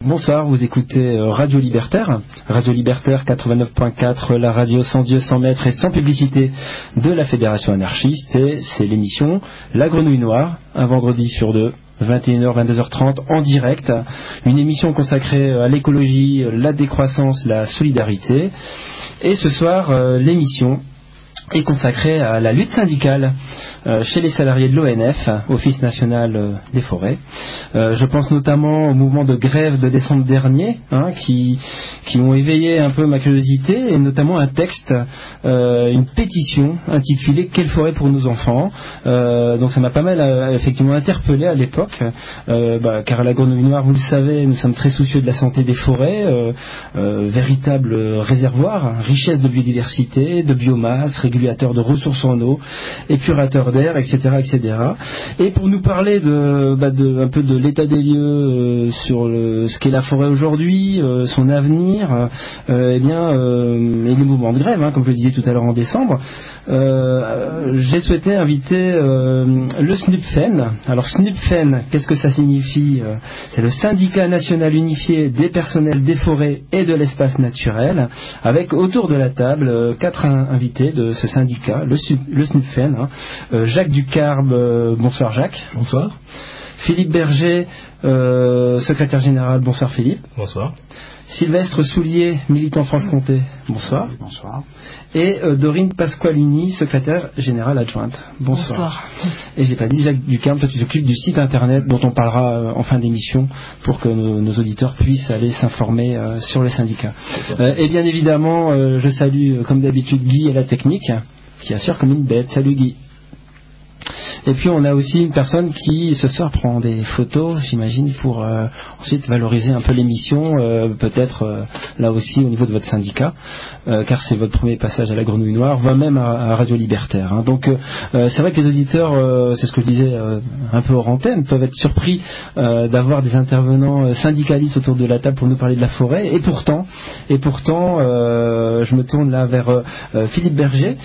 Bonsoir, vous écoutez Radio Libertaire 89.4, la radio sans Dieu, sans maître et sans publicité de la Fédération anarchiste, et c'est l'émission La Grenouille Noire, un vendredi sur deux, 21h, 22h30 en direct, une émission consacrée à l'écologie, la décroissance, la solidarité, et ce soir l'émission est consacrée à la lutte syndicale chez les salariés de l'ONF, Office national des forêts. Je pense notamment au mouvement de grève de décembre dernier, qui ont éveillé un peu ma curiosité, et notamment un texte, une pétition intitulée « Quelle forêt pour nos enfants ?» Donc ça m'a pas mal effectivement interpellé à l'époque, car à la Grenouille Noire, vous le savez, nous sommes très soucieux de la santé des forêts, véritable réservoir, richesse de biodiversité, de biomasse, régulateur de ressources en eau, épurateur d'air, etc., etc. Et pour nous parler un peu de l'état des lieux sur ce qu'est la forêt aujourd'hui, son avenir, et les mouvements de grève, comme je le disais tout à l'heure en décembre, j'ai souhaité inviter le SNUPFEN. Alors SNUPFEN, qu'est-ce que ça signifie? C'est le syndicat national unifié des personnels des forêts et de l'espace naturel, avec autour de la table 4 invités de ce syndicat, le SNUPFEN. Jacques Ducarbe, bonsoir Jacques. Bonsoir. Philippe Berger, secrétaire général, bonsoir Philippe. Bonsoir. Sylvestre Soulier, militant Franche-Comté, bonsoir. Oui, bonsoir. Et Dorine Pasqualini, secrétaire générale adjointe, bonsoir. Et j'ai pas dit, Jacques Ducarbe, toi tu t'occupes du site internet dont on parlera en fin d'émission pour que nos auditeurs puissent aller s'informer sur le syndicat. Et bien évidemment, je salue comme d'habitude Guy et la technique, qui assure comme une bête. Salut Guy. Et puis on a aussi une personne qui ce soir prend des photos, j'imagine, pour ensuite valoriser un peu l'émission, peut-être là aussi au niveau de votre syndicat, car c'est votre premier passage à la Grenouille Noire, voire même à Radio Libertaire. Donc c'est vrai que les auditeurs, c'est ce que je disais un peu hors antenne, peuvent être surpris d'avoir des intervenants syndicalistes autour de la table pour nous parler de la forêt. Et pourtant, je me tourne là vers Philippe Berger.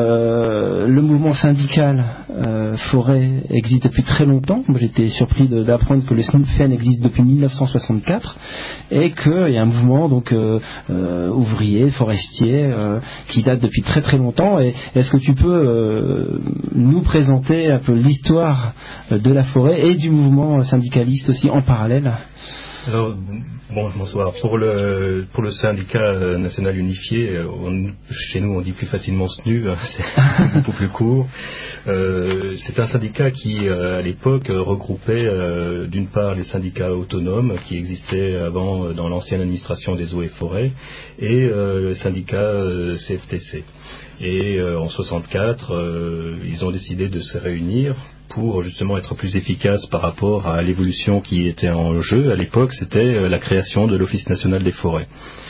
Le mouvement syndical forêt existe depuis très longtemps. J'ai été surpris d'apprendre que le SNUPFEN existe depuis 1964 et qu'il y a un mouvement ouvrier, forestier, qui date depuis très très longtemps. Et est-ce que tu peux nous présenter un peu l'histoire de la forêt et du mouvement syndicaliste aussi en parallèle? Alors, bonsoir. Pour le syndicat national unifié, chez nous on dit plus facilement SNU, c'est beaucoup plus court. C'est un syndicat qui, à l'époque, regroupait d'une part les syndicats autonomes qui existaient avant dans l'ancienne administration des eaux et forêts et le syndicat CFTC. Et en 64, ils ont décidé de se réunir pour justement être plus efficaces par rapport à l'évolution qui était en jeu. À l'époque, c'était la création de l'Office national des forêts.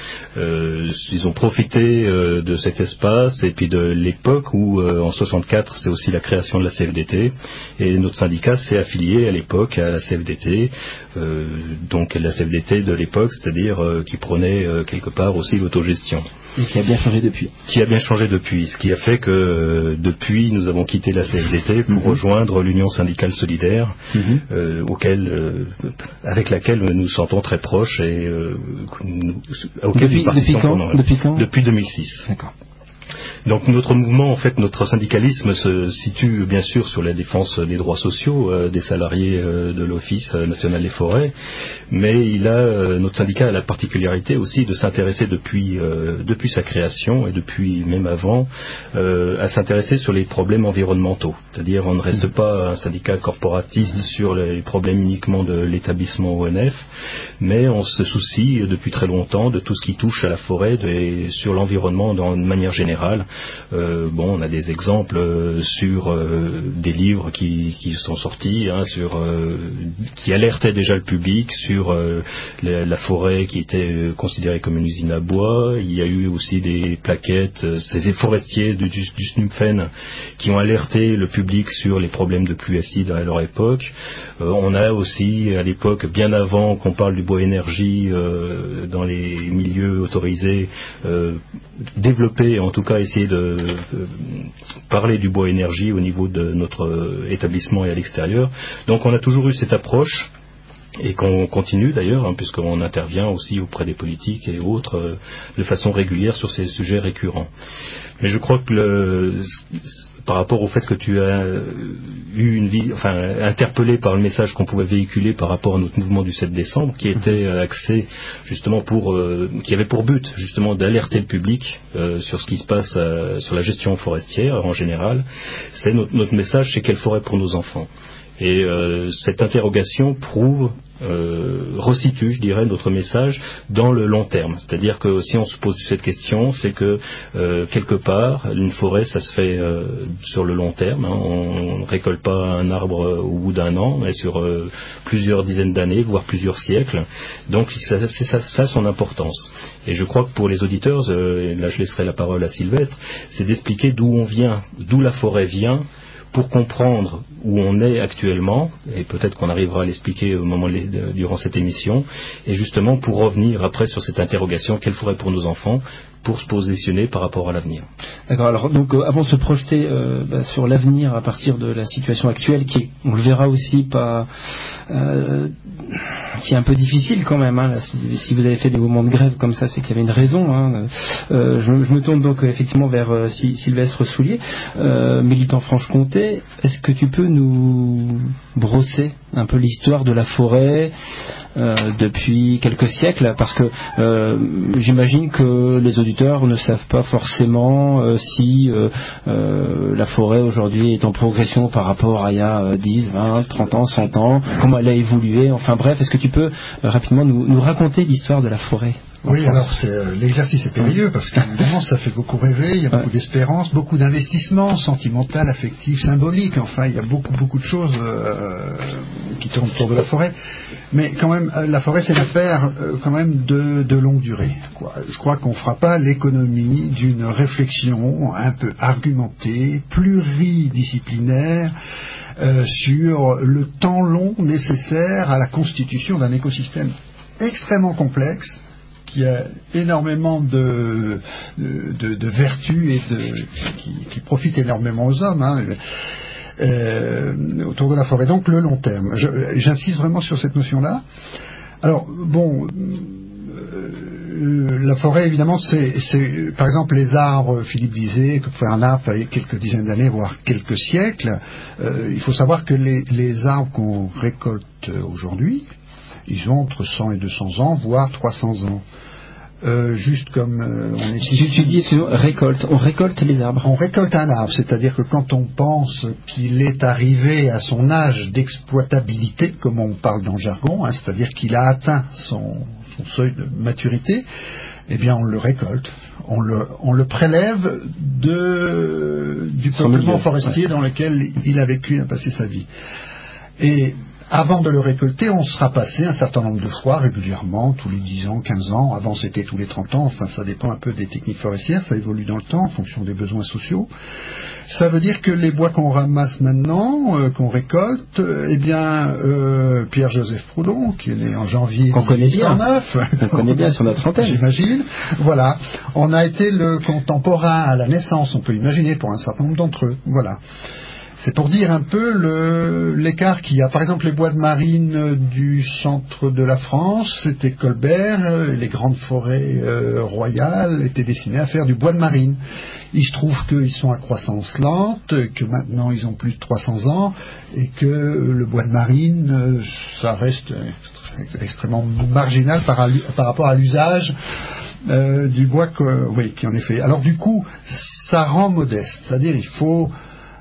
Ils ont profité de cet espace et puis de l'époque où en 64 c'est aussi la création de la CFDT et notre syndicat s'est affilié à l'époque à la CFDT, donc la CFDT de l'époque, c'est-à-dire qui prenait quelque part aussi l'autogestion. Et qui a bien changé depuis. Qui a bien changé depuis, ce qui a fait que depuis nous avons quitté la CFDT pour rejoindre l'Union syndicale solidaire, avec laquelle nous nous sentons très proches et auquel nous participons depuis quand? Depuis 2006. D'accord. Donc notre mouvement, en fait, notre syndicalisme se situe bien sûr sur la défense des droits sociaux des salariés de l'Office national des forêts, mais notre syndicat a la particularité aussi de s'intéresser depuis sa création et depuis même avant à s'intéresser sur les problèmes environnementaux. C'est-à-dire on ne reste pas un syndicat corporatiste sur les problèmes uniquement de l'établissement ONF, mais on se soucie depuis très longtemps de tout ce qui touche à la forêt et sur l'environnement de manière générale. On a des exemples sur des livres qui sont sortis, qui alertaient déjà le public sur la forêt qui était considérée comme une usine à bois. Il y a eu aussi des plaquettes, ces forestiers du SNUPFEN qui ont alerté le public sur les problèmes de pluie acide à leur époque. On a aussi, à l'époque, bien avant qu'on parle du bois énergie dans les milieux autorisés, développé, en tout cas essayer de parler du bois énergie au niveau de notre établissement et à l'extérieur. Donc on a toujours eu cette approche Et qu'on continue d'ailleurs, puisqu'on intervient aussi auprès des politiques et autres de façon régulière sur ces sujets récurrents. Mais je crois que par rapport au fait que tu as interpellé par le message qu'on pouvait véhiculer par rapport à notre mouvement du 7 décembre, qui était axé justement qui avait pour but justement d'alerter le public sur ce qui se passe sur la gestion forestière en général, c'est notre message, c'est quelle forêt pour nos enfants. Et cette interrogation resitue, je dirais, notre message dans le long terme. C'est-à-dire que si on se pose cette question, c'est que quelque part, une forêt, ça se fait sur le long terme. On ne récolte pas un arbre au bout d'un an, mais sur plusieurs dizaines d'années, voire plusieurs siècles. Donc c'est ça son importance. Et je crois que pour les auditeurs, et là je laisserai la parole à Sylvestre, c'est d'expliquer d'où on vient, d'où la forêt vient, pour comprendre où on est actuellement, et peut-être qu'on arrivera à l'expliquer durant cette émission, et justement pour revenir après sur cette interrogation, quelle forêt pour nos enfants, pour se positionner par rapport à l'avenir. D'accord, alors donc avant de se projeter sur l'avenir à partir de la situation actuelle, qui est, on le verra aussi, qui est un peu difficile quand même, là, si vous avez fait des mouvements de grève comme ça, c'est qu'il y avait une raison. Je me tourne donc effectivement vers Sylvestre Soulier, militant Franche-Comté. Est-ce que tu peux nous brosser un peu l'histoire de la forêt depuis quelques siècles, parce que j'imagine que les auditeurs ne savent pas forcément si la forêt aujourd'hui est en progression par rapport à il y a 10, 20, 30 ans, 100 ans, comment elle a évolué, enfin bref, est-ce que tu peux rapidement nous raconter l'histoire de la forêt? Oui, alors l'exercice est périlleux parce qu'évidemment ça fait beaucoup rêver, il y a beaucoup d'espérance, beaucoup d'investissement sentimental, affectif, symbolique, enfin il y a beaucoup de choses qui tournent autour de la forêt. Mais quand même, la forêt c'est une affaire quand même de longue durée, quoi. Je crois qu'on ne fera pas l'économie d'une réflexion un peu argumentée, pluridisciplinaire, sur le temps long nécessaire à la constitution d'un écosystème extrêmement complexe, qui a énormément de vertus et qui profite énormément aux hommes, autour de la forêt. Donc le long terme. J'insiste vraiment sur cette notion-là. Alors bon, la forêt évidemment, c'est par exemple les arbres. Philippe disait que pour faire un arbre, il fallait quelques dizaines d'années, voire quelques siècles. Il faut savoir que les arbres qu'on récolte aujourd'hui, ils ont entre 100 et 200 ans, voire 300 ans. Juste comme on est ici. Tu dis, excusez-moi, on récolte les arbres. On récolte un arbre, c'est-à-dire que quand on pense qu'il est arrivé à son âge d'exploitabilité, comme on parle dans le jargon, c'est-à-dire qu'il a atteint son seuil de maturité, eh bien on le récolte. On le prélève du peuplement forestier dans lequel il a vécu et a passé sa vie. Et avant de le récolter, on sera passé un certain nombre de fois régulièrement, tous les 10 ans, 15 ans, avant c'était tous les 30 ans, enfin ça dépend un peu des techniques forestières, ça évolue dans le temps en fonction des besoins sociaux. Ça veut dire que les bois qu'on ramasse maintenant, qu'on récolte, Pierre-Joseph Proudhon, qui est né en janvier 1909, on connaît bien sur notre antenne, j'imagine, voilà, on a été le contemporain à la naissance, on peut imaginer, pour un certain nombre d'entre eux, voilà. C'est pour dire un peu l'écart qu'il y a. Par exemple, les bois de marine du centre de la France, c'était Colbert, les grandes forêts royales étaient destinées à faire du bois de marine. Il se trouve qu'ils sont à croissance lente, que maintenant ils ont plus de 300 ans, et que le bois de marine, ça reste extrêmement marginal par rapport à l'usage du bois qui en est fait. Alors du coup, ça rend modeste, c'est-à-dire il faut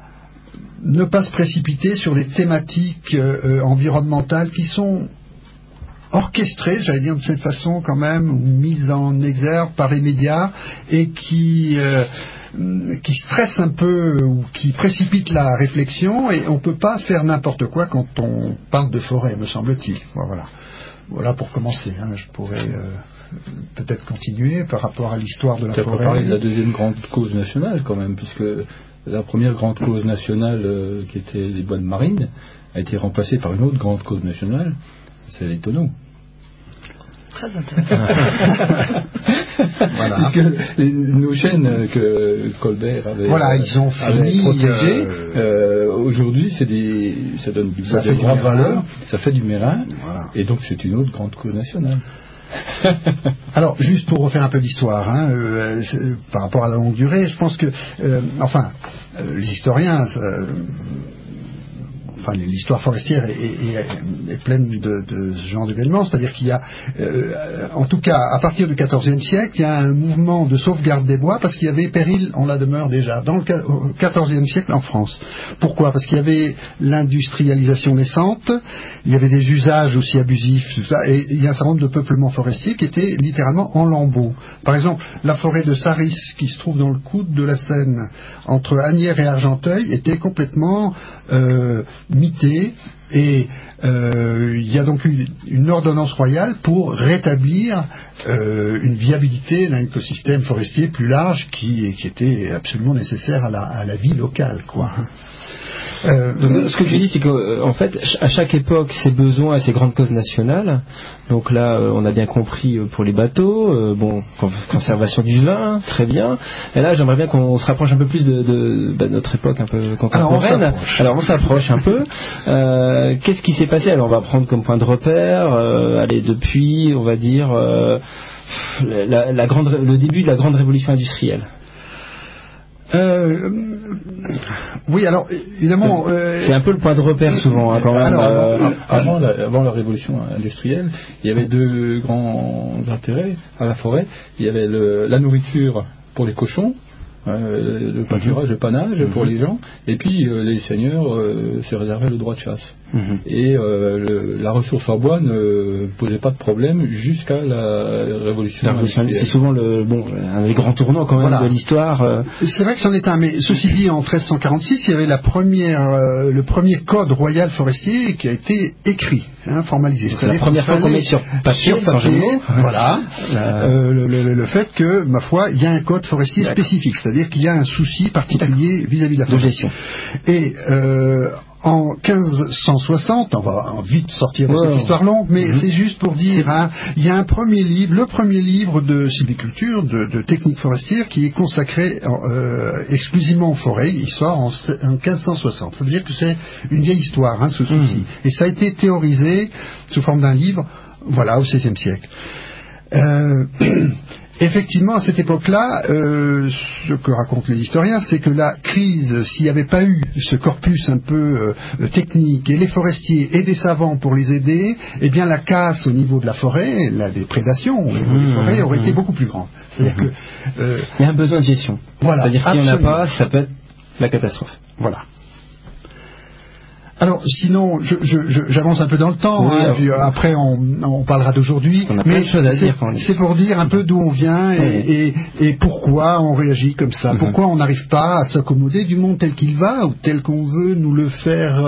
ne pas se précipiter sur des thématiques environnementales qui sont orchestrées, j'allais dire de cette façon quand même, ou mises en exergue par les médias et qui stressent un peu ou qui précipitent la réflexion, et on ne peut pas faire n'importe quoi quand on parle de forêt, me semble-t-il. Voilà pour commencer. Je pourrais peut-être continuer par rapport à l'histoire de la forêt. Tu as pas parlé de la deuxième grande cause nationale quand même, puisque la première grande cause nationale, qui était les bois de marine, a été remplacée par une autre grande cause nationale, c'est les tonneaux. Très intéressant. Voilà. Puisque nos chênes que Colbert avait, ils ont fini, protégés, aujourd'hui, ça donne du bois de grande valeur, ça fait du mérin, et donc c'est une autre grande cause nationale. Alors, juste pour refaire un peu d'histoire, par rapport à la longue durée, je pense que, les historiens, l'histoire forestière est pleine de ce genre d'événements, c'est-à-dire qu'il y a, en tout cas, à partir du XIVe siècle, il y a un mouvement de sauvegarde des bois parce qu'il y avait péril en la demeure déjà, au XIVe siècle en France. Pourquoi ? Parce qu'il y avait l'industrialisation naissante, il y avait des usages aussi abusifs, tout ça, et il y a un certain nombre de peuplements forestiers qui étaient littéralement en lambeaux. Par exemple, la forêt de Saris, qui se trouve dans le coude de la Seine, entre Asnières et Argenteuil, était complètement mitée, et il y a donc eu une ordonnance royale pour rétablir une viabilité d'un écosystème forestier plus large qui était absolument nécessaire à la vie locale, quoi. Donc, ce que je dis, c'est qu'en fait, à chaque époque, ses besoins et ses grandes causes nationales. Donc là, on a bien compris pour les bateaux, conservation du vin, très bien. Et là, j'aimerais bien qu'on se rapproche un peu plus de notre époque un peu contemporaine. Alors on s'approche un peu. Qu'est-ce qui s'est passé ? Alors on va prendre comme point de repère, depuis, on va dire, le début de la grande révolution industrielle. Oui, alors évidemment, c'est un peu le point de repère souvent, quand même. Avant la révolution industrielle, il y avait deux grands intérêts à la forêt. Il y avait la nourriture pour les cochons, le pâturage, le panage pour les gens, et puis les seigneurs se réservaient le droit de chasse. Et la ressource en bois ne posait pas de problème jusqu'à la révolution industrielle. C'est souvent un des grands tournants quand même de l'histoire. C'est vrai que c'en est un, mais ceci dit, en 1346, il y avait le premier code royal forestier qui a été écrit, formalisé. C'est la première fois qu'on met sur papier, voilà, le fait que, ma foi, il y a un code forestier spécifique, c'est-à-dire qu'il y a un souci particulier vis-à-vis de la forêt. Et en 1560, on va vite sortir de cette histoire longue, mais c'est juste pour dire, il y a le premier livre de sylviculture, de techniques forestières, qui est consacré exclusivement aux forêts. Il sort en 1560. Ça veut dire que c'est une vieille histoire, ce souci. Et ça a été théorisé sous forme d'un livre, au XVIe siècle. Effectivement, à cette époque-là, ce que racontent les historiens, c'est que la crise, s'il n'y avait pas eu ce corpus un peu technique, et les forestiers et des savants pour les aider, eh bien la casse au niveau de la forêt, la déprédation au niveau des forêts aurait été beaucoup plus grande. C'est-à-dire que il y a un besoin de gestion. Voilà, c'est-à-dire que s'il n'y en a pas, ça peut être la catastrophe. Voilà. Alors, sinon, j'avance un peu dans le temps, puis après on parlera d'aujourd'hui, mais c'est pour dire un peu d'où on vient et pourquoi on réagit comme ça, pourquoi on n'arrive pas à s'accommoder du monde tel qu'il va ou tel qu'on veut nous le faire,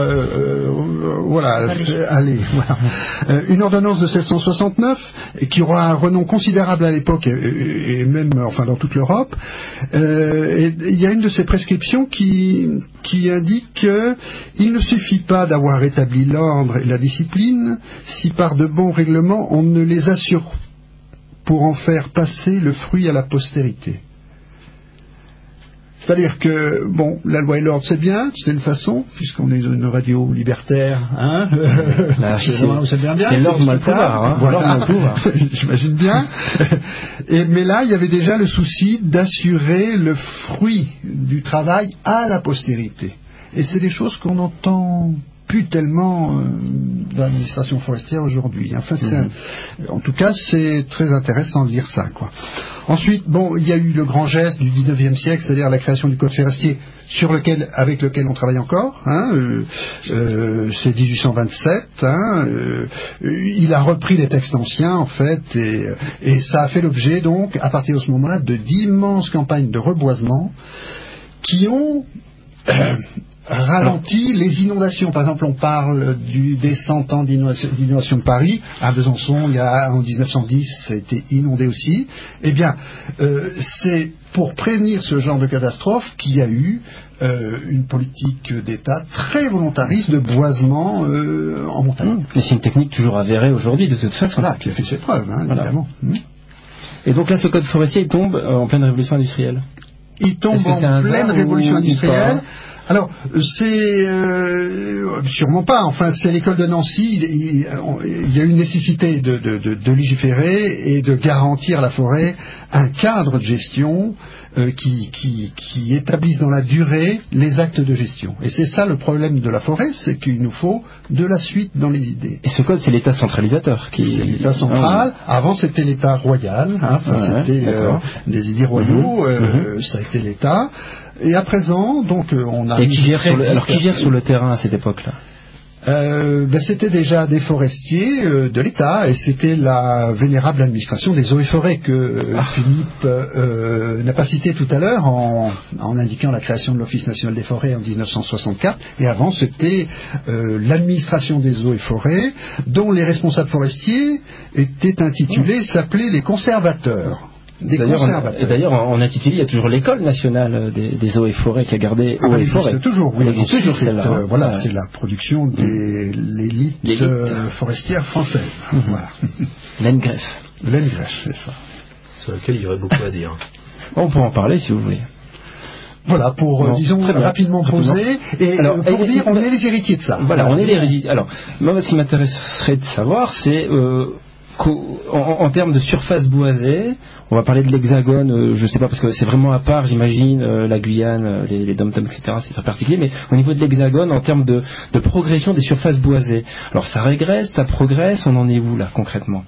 Une ordonnance de 1669 qui aura un renom considérable à l'époque et même dans toute l'Europe, et il y a une de ces prescriptions qui indique qu'il ne suffit pas d'avoir établi l'ordre et la discipline si par de bons règlements on ne les assure pour en faire passer le fruit à la postérité. C'est-à-dire que, la loi et l'ordre c'est bien, c'est une façon, puisqu'on est une radio libertaire, c'est l'ordre mal pouvoir, j'imagine bien. Mais là, il y avait déjà le souci d'assurer le fruit du travail à la postérité. Et c'est des choses qu'on n'entend plus tellement dans l'administration forestière aujourd'hui. En tout cas, c'est très intéressant de lire ça, Ensuite, il y a eu le grand geste du 19e siècle, c'est-à-dire la création du code forestier avec lequel on travaille encore. C'est 1827. Il a repris les textes anciens, en fait, et ça a fait l'objet, donc, à partir de ce moment-là, d'immenses campagnes de reboisement qui ont ralenti les inondations. Par exemple, on parle des 100 ans d'inondation de Paris. À Besançon, en 1910, ça a été inondé aussi. Eh bien, c'est pour prévenir ce genre de catastrophe qu'il y a eu une politique d'État très volontariste de boisement en montagne. Et c'est une technique toujours avérée aujourd'hui, de toute façon. Qui a fait ses preuves, évidemment. Et donc là, ce code forestier il tombe en pleine révolution industrielle. Il tombe en pleine révolution industrielle. Alors, c'est sûrement pas. Enfin, c'est l'école de Nancy. Il y a une nécessité de légiférer et de garantir à la forêt un cadre de gestion qui établisse dans la durée les actes de gestion. Et c'est ça le problème de la forêt, c'est qu'il nous faut de la suite dans les idées. Et ce code, c'est l'État centralisateur C'est l'État central. Avant, c'était l'État royal. C'était des idées royaux. Ça a été l'État. Et à présent, donc, on a... Et qui gère sur le terrain à cette époque-là? C'était déjà des forestiers de l'État, et c'était la vénérable administration des eaux et forêts que Philippe n'a pas cité tout à l'heure en indiquant la création de l'Office national des forêts en 1964. Et avant, c'était l'administration des eaux et forêts, dont les responsables forestiers étaient intitulés, s'appelaient les conservateurs. D'ailleurs, en intitulé, il y a toujours l'école nationale des eaux et forêts qui a gardé eaux et forêts. Toujours, oui. Elle existe toujours, celle-là. Voilà, c'est la production de l'élite forestière française. Voilà. L'ENGREF. L'ENGREF, c'est ça. Sur laquelle il y aurait beaucoup à dire. On peut en parler si vous voulez. Voilà, pour, disons, rapidement poser, et alors, pour dire, on est les héritiers de ça. Voilà, on est les héritiers. Alors, moi, ce qui m'intéresserait de savoir, c'est... en termes de surface boisée, on va parler de l'Hexagone, je ne sais pas, parce que c'est vraiment à part, j'imagine, la Guyane, les dom-toms, etc., c'est très particulier, mais au niveau de l'Hexagone, en termes de progression des surfaces boisées, alors ça régresse, ça progresse, on en est où là, concrètement?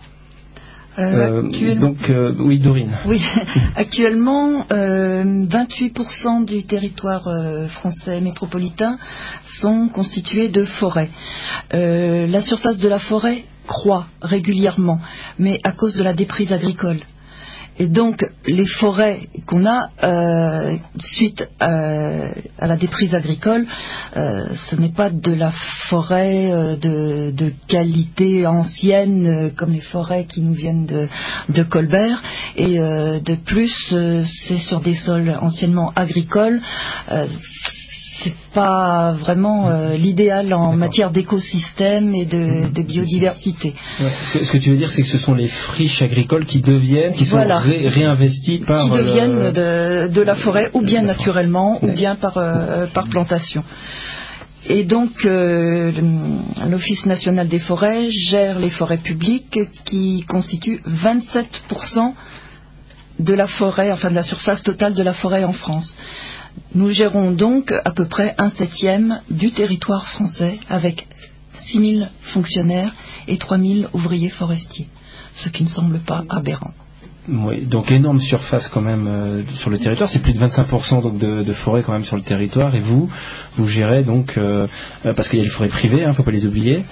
Oui, Dorine. Oui, actuellement, 28% du territoire français métropolitain sont constitués de forêts. La surface de la forêt croît régulièrement, mais à cause de la déprise agricole. Et donc, les forêts qu'on a suite à la déprise agricole, ce n'est pas de la forêt de qualité ancienne comme les forêts qui nous viennent de Colbert. Et de plus, c'est sur des sols anciennement agricoles. C'est pas vraiment l'idéal en matière d'écosystème et de biodiversité. Ouais, ce que tu veux dire, c'est que ce sont les friches agricoles qui sont réinvesties par... Qui deviennent de la forêt, ou bien naturellement, ou bien par plantation. Et donc, l'Office national des forêts gère les forêts publiques qui constituent 27% de la forêt, enfin de la surface totale de la forêt en France. Nous gérons donc à peu près 1/7 du territoire français avec 6 000 fonctionnaires et 3 000 ouvriers forestiers, ce qui ne semble pas aberrant. Oui, donc énorme surface quand même sur le territoire, c'est plus de 25% donc de forêt quand même sur le territoire, et vous gérez donc parce qu'il y a les forêts privées, faut pas les oublier,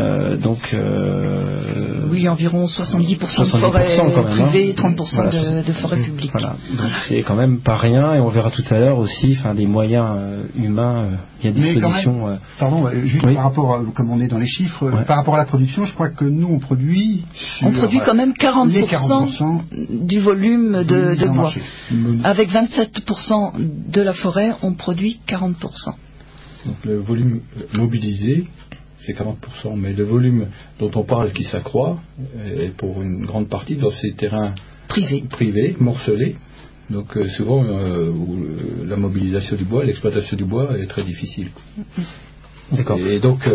oui, environ 70% de forêts privées et 30% de forêts publiques. Voilà, donc c'est quand même pas rien, et on verra tout à l'heure aussi des moyens humains à disposition. Juste par rapport, comme on est dans les chiffres, par rapport à la production, je crois que nous on produit quand même 40% du volume de bois. Avec 27% de la forêt, on produit 40%. Donc le volume mobilisé, c'est 40%, mais le volume dont on parle qui s'accroît est pour une grande partie dans ces terrains privés, morcelés. Donc souvent, où la mobilisation du bois, l'exploitation du bois est très difficile. D'accord. Et donc,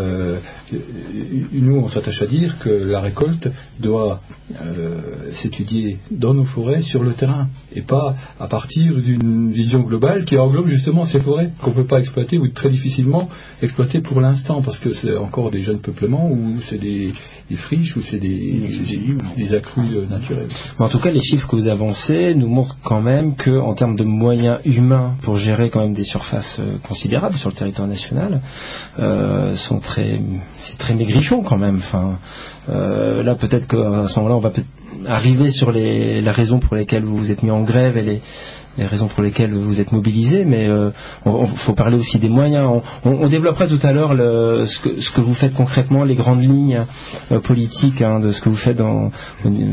nous, on s'attache à dire que la récolte doit s'étudier dans nos forêts sur le terrain, et pas à partir d'une vision globale qui englobe justement ces forêts qu'on ne peut pas exploiter ou très difficilement exploiter pour l'instant, parce que c'est encore des jeunes peuplements, ou c'est des friches, ou c'est des accrues naturelles. En tout cas, les chiffres que vous avancez nous montrent quand même qu'en termes de moyens humains pour gérer quand même des surfaces considérables sur le territoire national, c'est très maigrichon quand même. Là, peut-être qu'à ce moment-là, on va peut-être arriver sur la raison pour lesquelles vous vous êtes mis en grève et les raisons pour lesquelles vous êtes mobilisés, mais il faut parler aussi des moyens. On développera tout à l'heure ce que vous faites concrètement, les grandes lignes politiques de ce que vous faites en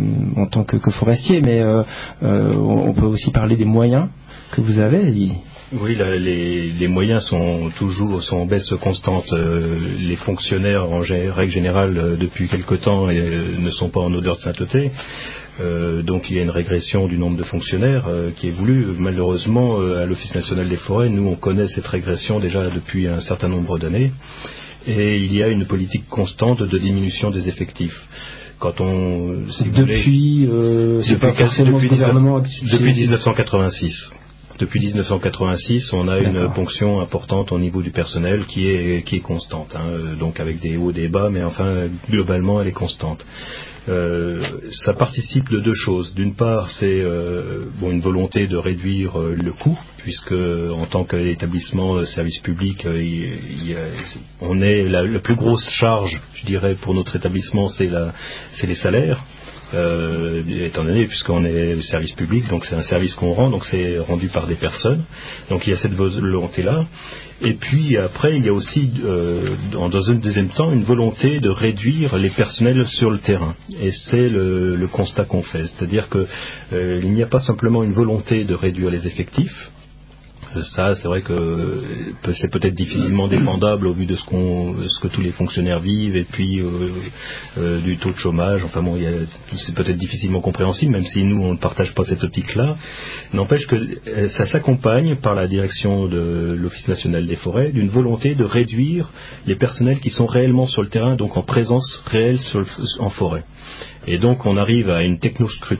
tant que forestier, mais on peut aussi parler des moyens que vous avez. Oui, les moyens sont en baisse constante. Les fonctionnaires, en règle générale, depuis quelque temps, ne sont pas en odeur de sainteté. Donc il y a une régression du nombre de fonctionnaires qui est voulue. Malheureusement, à l'Office national des forêts, nous on connaît cette régression déjà depuis un certain nombre d'années. Et il y a une politique constante de diminution des effectifs. Quand on, si vous depuis, c'est pas forcément le gouvernement depuis 1986. Depuis 1986, on a une ponction importante au niveau du personnel qui est constante, donc avec des hauts, des bas, mais enfin globalement elle est constante. Ça participe de deux choses. D'une part, c'est une volonté de réduire le coût, puisque en tant qu'établissement service public, on est la plus grosse charge, je dirais, pour notre établissement, c'est les salaires. Étant donné, puisqu'on est service public, donc c'est un service qu'on rend, donc c'est rendu par des personnes. Donc il y a cette volonté-là. Et puis après, il y a aussi, dans un deuxième temps, une volonté de réduire les personnels sur le terrain. Et c'est le constat qu'on fait. C'est-à-dire que il n'y a pas simplement une volonté de réduire les effectifs. Ça, c'est vrai que c'est peut-être difficilement défendable au vu de ce que tous les fonctionnaires vivent et puis du taux de chômage. Enfin bon, c'est peut-être difficilement compréhensible, même si nous on ne partage pas cette optique-là. N'empêche que ça s'accompagne par la direction de l'Office national des forêts d'une volonté de réduire les personnels qui sont réellement sur le terrain, donc en présence réelle en forêt. Et donc on arrive à une technostructure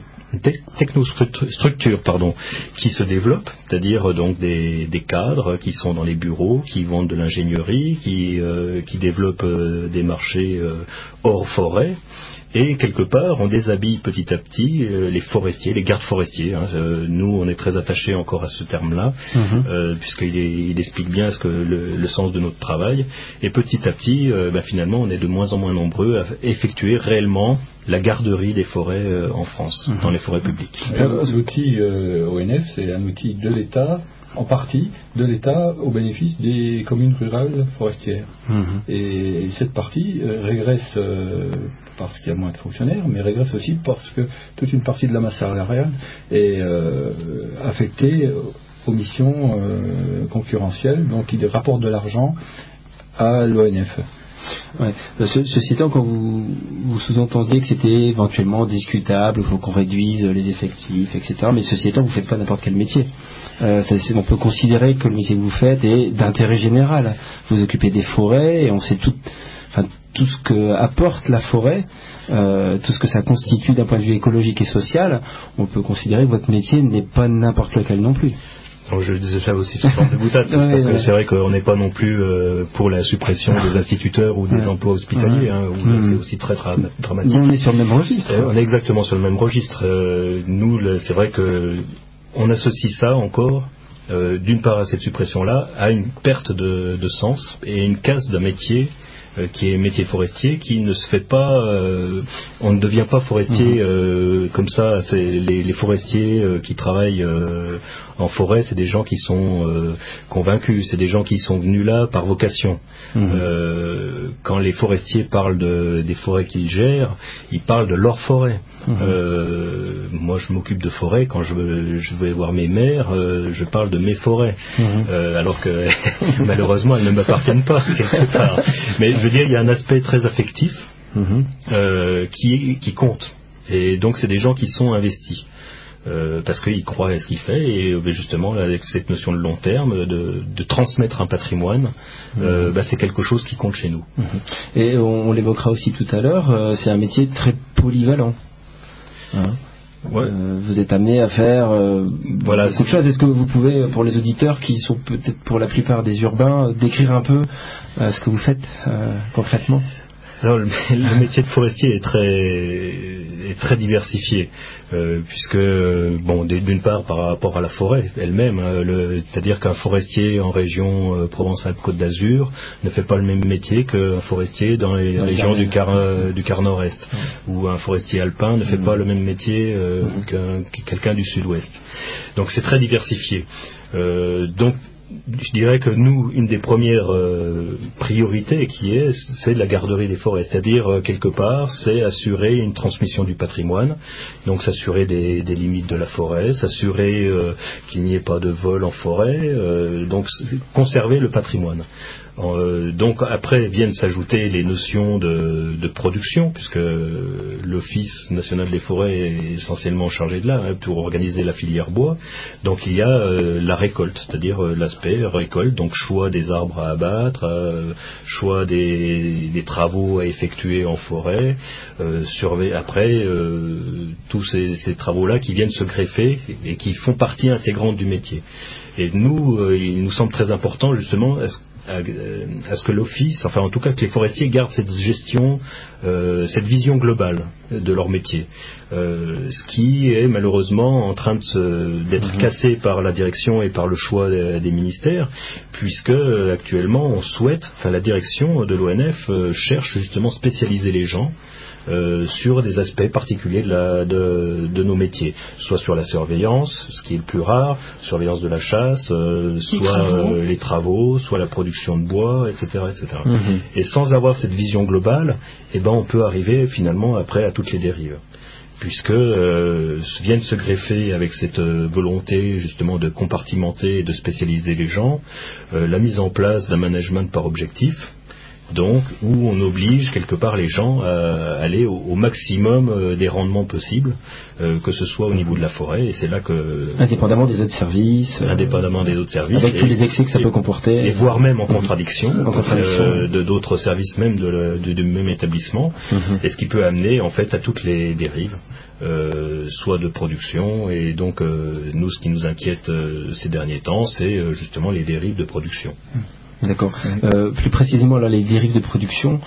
qui se développe, c'est-à-dire donc des cadres qui sont dans les bureaux, qui vendent de l'ingénierie, qui développent des marchés hors forêt. Et quelque part, on déshabille petit à petit les forestiers, les gardes forestiers. Nous, on est très attachés encore à ce terme-là, puisqu'il explique bien le sens de notre travail. Et petit à petit, finalement, on est de moins en moins nombreux à effectuer réellement la garderie des forêts en France, dans les forêts publiques. L'outil ONF, c'est un outil de l'État, en partie de l'État au bénéfice des communes rurales forestières. Et cette partie régresse parce qu'il y a moins de fonctionnaires, mais régresse aussi parce que toute une partie de la masse salariale est affectée aux missions concurrentielles, donc il rapporte de l'argent à l'ONF. Ouais. Ceci étant, quand vous sous-entendiez que c'était éventuellement discutable, il faut qu'on réduise les effectifs, etc. Mais ceci étant, vous ne faites pas n'importe quel métier. On peut considérer que le métier que vous faites est d'intérêt général. Vous occupez des forêts et on sait tout ce que apporte la forêt, tout ce que ça constitue d'un point de vue écologique et social. On peut considérer que votre métier n'est pas n'importe lequel non plus. Donc je disais ça aussi sous forme de boutade, parce que c'est vrai qu'on n'est pas non plus pour la suppression des instituteurs ou des emplois hospitaliers, où c'est aussi très dramatique. On est sur le même registre. On est exactement sur le même registre. Nous, c'est vrai que on associe ça encore, d'une part à cette suppression-là, à une perte de sens et une casse d'un métier qui est métier forestier, qui ne se fait pas, on ne devient pas forestier comme ça. C'est les forestiers qui travaillent en forêt, c'est des gens qui sont convaincus, c'est des gens qui sont venus là par vocation. Quand les forestiers parlent des forêts qu'ils gèrent, ils parlent de leur forêt. Moi, je m'occupe de forêt. Quand je vais voir mes mères, je parle de mes forêts, alors que malheureusement, elles ne m'appartiennent pas quelque part. Mais je veux dire, il y a un aspect très affectif qui compte. Et donc, c'est des gens qui sont investis. Parce qu'ils croient à ce qu'il fait, et justement avec cette notion de long terme, de transmettre un patrimoine, c'est quelque chose qui compte chez nous. Et on l'évoquera aussi tout à l'heure, c'est un métier très polyvalent. Vous êtes amené à faire beaucoup de choses. Est-ce que vous pouvez, pour les auditeurs qui sont peut-être pour la plupart des urbains, décrire un peu ce que vous faites concrètement? Alors le métier de forestier est très diversifié, puisque d'une part par rapport à la forêt elle-même, c'est-à-dire qu'un forestier en région Provence-Alpes-Côte d'Azur ne fait pas le même métier qu'un forestier dans les régions du quart nord-est, ou un forestier alpin ne fait pas le même métier que quelqu'un du sud-ouest. Donc c'est très diversifié. Donc je dirais que nous, une des premières priorités c'est la garderie des forêts, c'est-à-dire quelque part, c'est assurer une transmission du patrimoine, donc s'assurer des limites de la forêt, s'assurer qu'il n'y ait pas de vol en forêt, donc conserver le patrimoine. Donc après viennent s'ajouter les notions de production, puisque l'Office national des forêts est essentiellement chargé de là, pour organiser la filière bois. Donc il y a la récolte, c'est-à-dire l'aspect récolte, donc choix des arbres à abattre, choix des travaux à effectuer en forêt, après tous ces travaux-là qui viennent se greffer et qui font partie intégrante du métier. Et nous, il nous semble très important justement à ce que l'office, enfin en tout cas que les forestiers gardent cette gestion, cette vision globale de leur métier, ce qui est malheureusement en train d'être cassé par la direction et par le choix des ministères, puisque actuellement la direction de l'ONF cherche justement à spécialiser les gens sur des aspects particuliers de nos métiers, soit sur la surveillance, ce qui est le plus rare, surveillance de la chasse, soit les travaux, soit la production de bois, etc. Et sans avoir cette vision globale, on peut arriver finalement après à toutes les dérives, puisque viennent se greffer avec cette volonté justement de compartimenter et de spécialiser les gens, la mise en place d'un management par objectif, donc où on oblige quelque part les gens à aller au maximum des rendements possibles, que ce soit au niveau de la forêt, et c'est là que indépendamment des autres services, avec tous les excès que ça peut comporter, et voire même en contradiction de d'autres services même du même établissement, et ce qui peut amener en fait à toutes les dérives, soit de production, et donc nous, ce qui nous inquiète ces derniers temps, c'est justement les dérives de production. D'accord. Plus précisément, là, les dérives de production,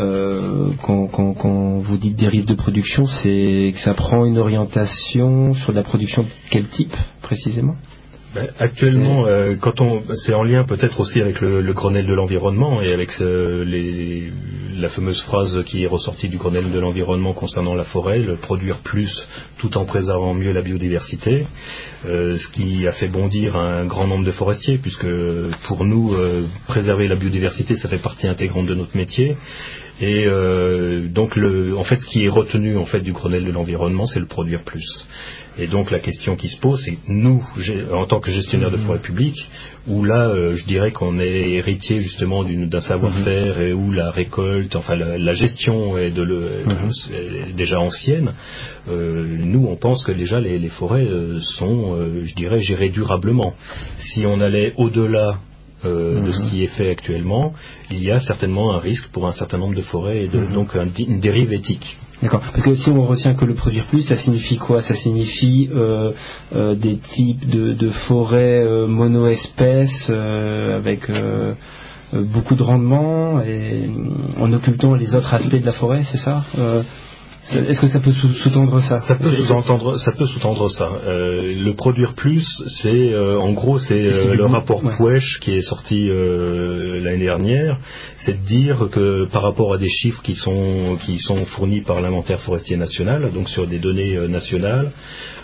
quand vous dites dérives de production, c'est que ça prend une orientation sur la production de quel type, précisément ? Actuellement, c'est en lien peut-être aussi avec le Grenelle de l'environnement et avec la fameuse phrase qui est ressortie du Grenelle de l'environnement concernant la forêt, le produire plus tout en préservant mieux la biodiversité, ce qui a fait bondir un grand nombre de forestiers, puisque pour nous, préserver la biodiversité, ça fait partie intégrante de notre métier. Et donc en fait, ce qui est retenu en fait du Grenelle de l'environnement, c'est le produire plus. Et donc la question qui se pose, c'est nous, en tant que gestionnaire de forêt publique, où là, je dirais qu'on est héritier justement d'un savoir-faire, et où la récolte, enfin la gestion est déjà ancienne. Nous, on pense que déjà les forêts sont, je dirais, gérées durablement. Si on allait au-delà de ce qui est fait actuellement, il y a certainement un risque pour un certain nombre de forêts, et donc une dérive éthique. D'accord. Parce que si on retient que le produire plus, ça signifie quoi ? Ça signifie des types de forêts mono-espèces avec beaucoup de rendement, et en occultant les autres aspects de la forêt, c'est ça ? Est-ce que ça peut sous-tendre ça ? Ça peut sous-tendre ça. Le produire plus, c'est en gros le rapport Puech qui est sorti l'année dernière, c'est de dire que par rapport à des chiffres qui sont fournis par l'inventaire forestier national, donc sur des données nationales,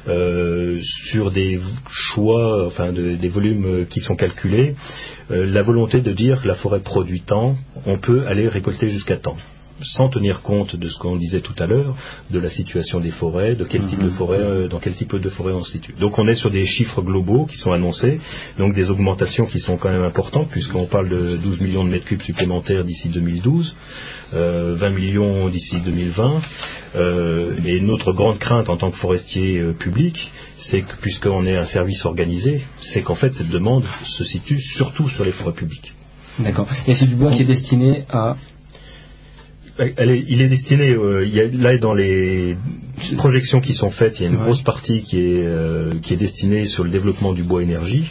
sur des choix, enfin des volumes qui sont calculés, la volonté de dire que la forêt produit tant, on peut aller récolter jusqu'à tant, sans tenir compte de ce qu'on disait tout à l'heure, de la situation des forêts, de quel type de forêt, dans quel type de forêt on se situe. Donc on est sur des chiffres globaux qui sont annoncés, donc des augmentations qui sont quand même importantes, puisqu'on parle de 12 millions de mètres cubes supplémentaires d'ici 2012, 20 millions d'ici 2020, et notre grande crainte en tant que forestier public, c'est que, puisqu'on est un service organisé, c'est qu'en fait cette demande se situe surtout sur les forêts publiques. D'accord. Et c'est du bois qui est destiné à... Il est destiné, là dans les projections qui sont faites, il y a une grosse partie qui est destinée sur le développement du bois énergie.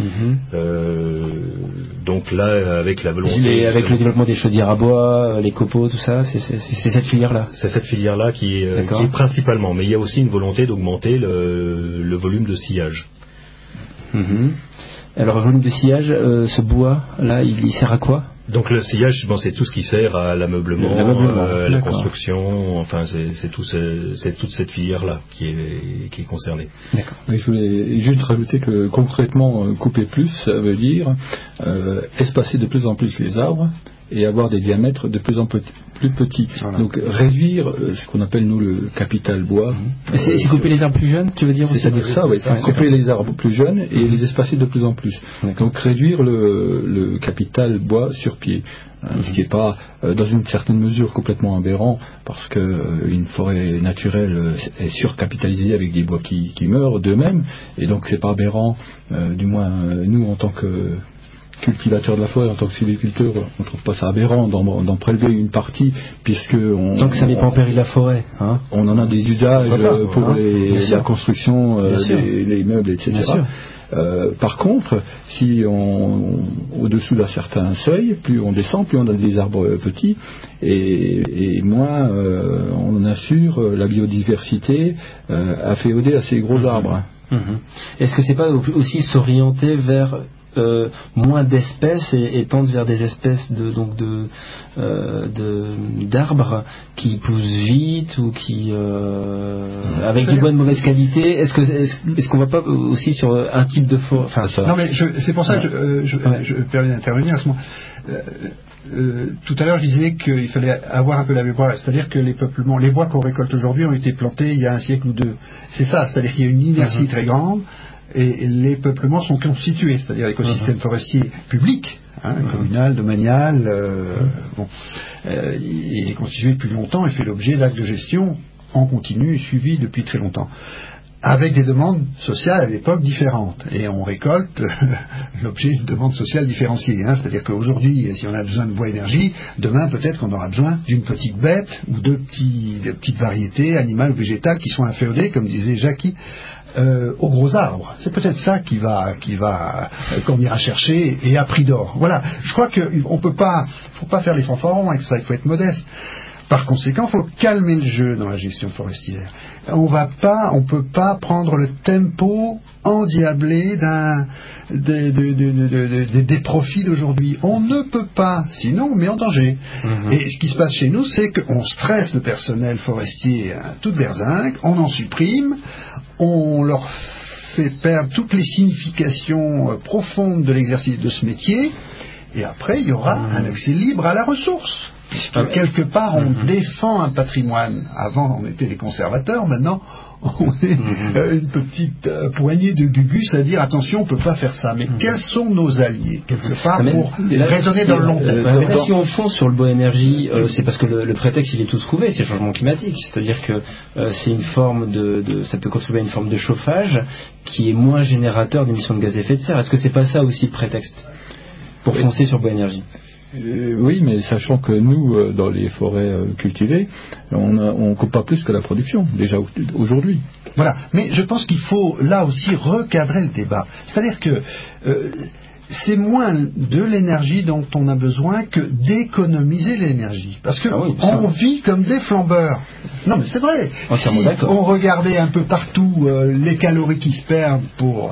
Donc là, avec la volonté... Avec le développement des chaudières à bois, les copeaux, tout ça, c'est cette filière-là. C'est cette filière-là qui est principalement, mais il y a aussi une volonté d'augmenter le volume de sillage. Alors, volume de sillage, ce bois-là, il sert à quoi ? Donc le sillage, bon, c'est tout ce qui sert à l'ameublement, la construction, enfin c'est toute cette filière-là qui est concernée. D'accord. Mais je voulais juste rajouter que concrètement, couper plus, ça veut dire espacer de plus en plus les arbres et avoir des diamètres de plus en plus petits. Voilà. Donc réduire ce qu'on appelle nous le capital bois. C'est couper les arbres plus jeunes, tu veux dire? C'est-à-dire ça, oui. Couper les arbres plus jeunes et les espacer de plus en plus. Donc réduire le capital bois sur pied. Ce qui n'est pas, dans une certaine mesure, complètement aberrant, parce qu'une forêt naturelle est surcapitalisée avec des bois qui meurent d'eux-mêmes, et donc c'est pas aberrant, du moins nous en tant que cultivateur de la forêt, en tant que sylviculteur, on ne trouve pas ça aberrant d'en prélever une partie, puisque tant que ça n'est pas en péril la forêt, hein. On en a des usages pour la construction, les meubles, etc. Par contre, si au-dessous d'un certain seuil, plus on descend, plus on a des arbres petits, et moins on assure la biodiversité à féoder à ces gros arbres. Est-ce que c'est pas aussi s'orienter vers moins d'espèces et tendre vers des espèces d'arbres qui poussent vite ou qui avec du bois de mauvaise qualité? Est-ce qu'on va pas aussi sur un type de forêt? Non, mais c'est pour ça que je permets d'intervenir à ce moment. Tout à l'heure, je disais qu'il fallait avoir un peu la mémoire, c'est-à-dire que les peuplements, les bois qu'on récolte aujourd'hui ont été plantés il y a un siècle ou deux. C'est ça, c'est-à-dire qu'il y a une inertie très grande. Et les peuplements sont constitués, c'est-à-dire l'écosystème forestier public, communal, domanial, il est constitué depuis longtemps et fait l'objet d'actes de gestion en continu, suivis depuis très longtemps, avec des demandes sociales à l'époque différentes. Et on récolte l'objet d'une demande sociale différenciée. C'est-à-dire qu'aujourd'hui, si on a besoin de bois énergie, demain peut-être qu'on aura besoin d'une petite bête ou de petites variétés animales ou végétales qui sont inféodées, comme disait Jackie, aux gros arbres. C'est peut-être ça qu'on ira chercher et à prix d'or. Voilà. Je crois qu'on peut pas, faut pas faire les fanfarons avec ça. Il faut être modeste. Par conséquent, il faut calmer le jeu dans la gestion forestière. On peut pas prendre le tempo endiablé des profits d'aujourd'hui. On ne peut pas, sinon on met en danger. Et ce qui se passe chez nous, c'est qu'on stresse le personnel forestier à toute berzingue, on en supprime, on leur fait perdre toutes les significations profondes de l'exercice de ce métier, et après il y aura un accès libre à la ressource. Puisque quelque part on défend un patrimoine. Avant on était des conservateurs, maintenant on est une petite poignée de gugus à dire attention, on ne peut pas faire ça. Mais quels sont nos alliés quelque part pour raisonner dans le long terme? Si on fonce sur le bois énergie, c'est parce que le prétexte il est tout trouvé, c'est le changement climatique. C'est-à-dire que c'est une forme ça peut contribuer à une forme de chauffage qui est moins générateur d'émissions de gaz à effet de serre. Est-ce que c'est pas ça aussi le prétexte pour foncer sur bois énergie? Oui, mais sachant que nous, dans les forêts cultivées, on coupe pas plus que la production, déjà aujourd'hui. Voilà, mais je pense qu'il faut là aussi recadrer le débat. C'est-à-dire que c'est moins de l'énergie dont on a besoin que d'économiser l'énergie. Parce que on vit comme des flambeurs. Non mais c'est vrai. Si on regardait un peu partout les calories qui se perdent pour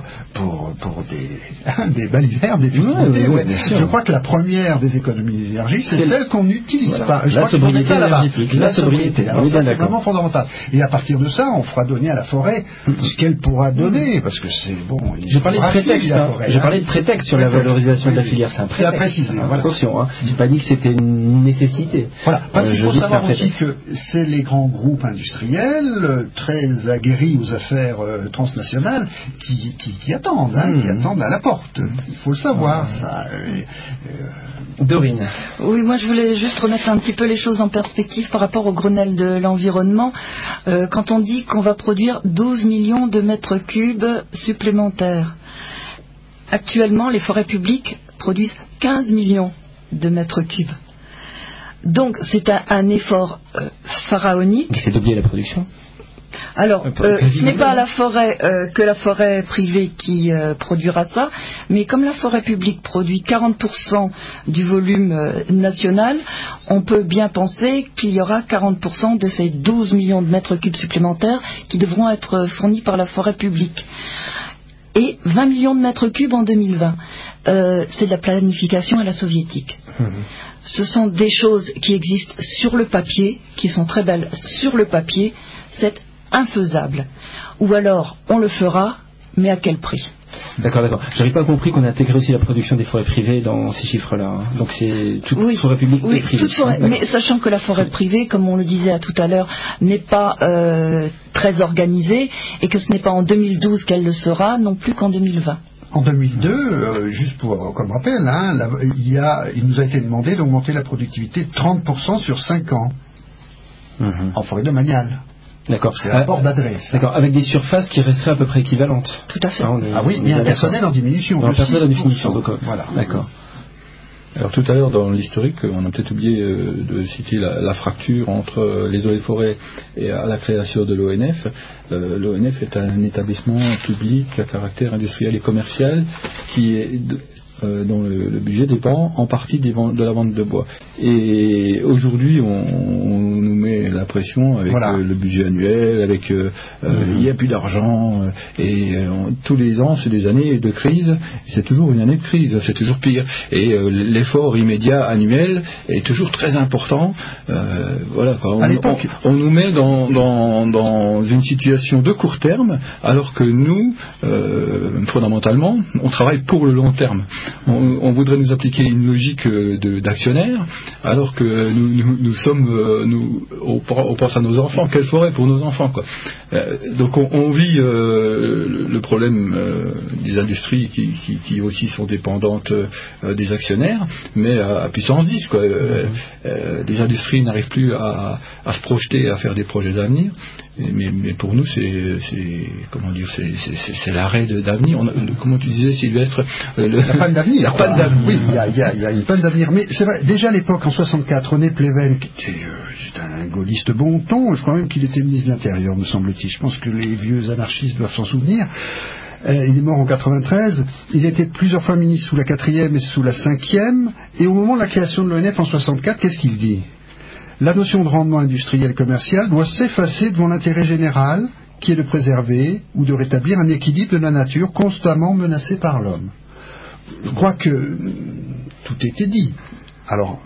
des balivernes, des je crois que la première des économies d'énergie, c'est celle qu'on n'utilise pas. Je la sobriété énergétique. La sobriété. C'est vraiment fondamental. Et à partir de ça, on fera donner à la forêt ce qu'elle pourra donner. Parce que c'est bon. J'ai parlé de prétexte. J'ai parlé de prétexte sur la valorisation de la filière. C'est un prétexte. Attention, j'ai pas dit que c'était une nécessité. Voilà. Parce qu'il faut savoir aussi que c'est les grands groupes industriels très aguerris aux affaires transnationales qui attendent, qui attendent à la porte. Il faut le savoir, ça. Dorine. Oui, moi je voulais juste remettre un petit peu les choses en perspective par rapport au Grenelle de l'environnement. Quand on dit qu'on va produire 12 millions de mètres cubes supplémentaires, actuellement les forêts publiques produisent 15 millions de mètres cubes. Donc c'est un effort pharaonique. Mais c'est doubler la production. Alors, ce n'est pas la forêt que la forêt privée qui produira ça, mais comme la forêt publique produit 40% du volume national, on peut bien penser qu'il y aura 40% de ces 12 millions de mètres cubes supplémentaires qui devront être fournis par la forêt publique. et 20 millions de mètres cubes en 2020. C'est de la planification à la soviétique. Ce sont des choses qui existent sur le papier, qui sont très belles sur le papier. C'est infaisable. Ou alors, on le fera, mais à quel prix ? D'accord. J'avais pas compris qu'on a intégré aussi la production des forêts privées dans ces chiffres-là. Hein. Donc c'est toute forêt publique et privée. Toute forêt, mais sachant que la forêt privée, comme on le disait tout à l'heure, n'est pas très organisée et que ce n'est pas en 2012 qu'elle le sera, non plus qu'en 2020. En 2002, juste comme rappel, il nous a été demandé d'augmenter la productivité de 30% sur 5 ans en forêt domaniale. D'accord. C'est un port d'adresse. D'accord, avec des surfaces qui resteraient à peu près équivalentes. Tout à fait. Oui, il y a un personnel en diminution. Personnel en diminution, donc voilà. D'accord. Alors tout à l'heure dans l'historique, on a peut-être oublié de citer la fracture entre les eaux et forêts et à la création de l'ONF. L'ONF est un établissement public à caractère industriel et commercial qui est dont le budget dépend en partie de la vente de bois. Et aujourd'hui, on nous met la pression avec le budget annuel, avec il n'y a plus d'argent, tous les ans, c'est des années de crise, c'est toujours une année de crise, c'est toujours pire. Et l'effort immédiat annuel est toujours très important. On nous met dans une situation de court terme, alors que nous, fondamentalement, on travaille pour le long terme. On voudrait nous appliquer une logique d'actionnaire, alors que nous sommes, on pense à nos enfants. Quelle forêt pour nos enfants, quoi. Donc on vit le problème des industries qui aussi sont dépendantes des actionnaires, mais à puissance 10, quoi. Les industries n'arrivent plus à se projeter, à faire des projets d'avenir. Mais pour nous, c'est l'arrêt d'avenir. Comment tu disais, Sylvestre, la panne d'avenir. La panne d'avenir. Oui, il y a une panne d'avenir. Mais c'est vrai, déjà à l'époque, en 64, René Pleven, qui était un gaulliste bon ton, je crois même qu'il était ministre de l'Intérieur, me semble-t-il. Je pense que les vieux anarchistes doivent s'en souvenir. Il est mort en 93. Il était plusieurs fois ministre sous la 4e et sous la 5e. Et au moment de la création de l'ONF en 64, qu'est-ce qu'il dit ? La notion de rendement industriel commercial doit s'effacer devant l'intérêt général, qui est de préserver ou de rétablir un équilibre de la nature constamment menacé par l'homme. Je crois que tout était dit. Alors,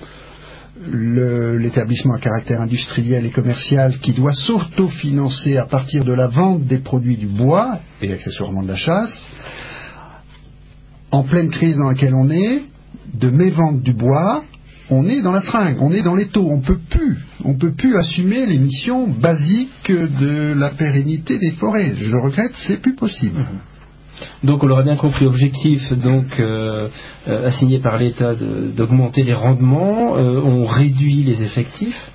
l'établissement à caractère industriel et commercial qui doit s'autofinancer à partir de la vente des produits du bois et accessoirement de la chasse, en pleine crise dans laquelle on est, de mévente du bois, on est dans la seringue, on est dans les taux, on peut plus assumer les missions basiques de la pérennité des forêts. Je le regrette, c'est plus possible. Donc on l'aura bien compris, objectif assigné par l'État d'augmenter les rendements, on réduit les effectifs.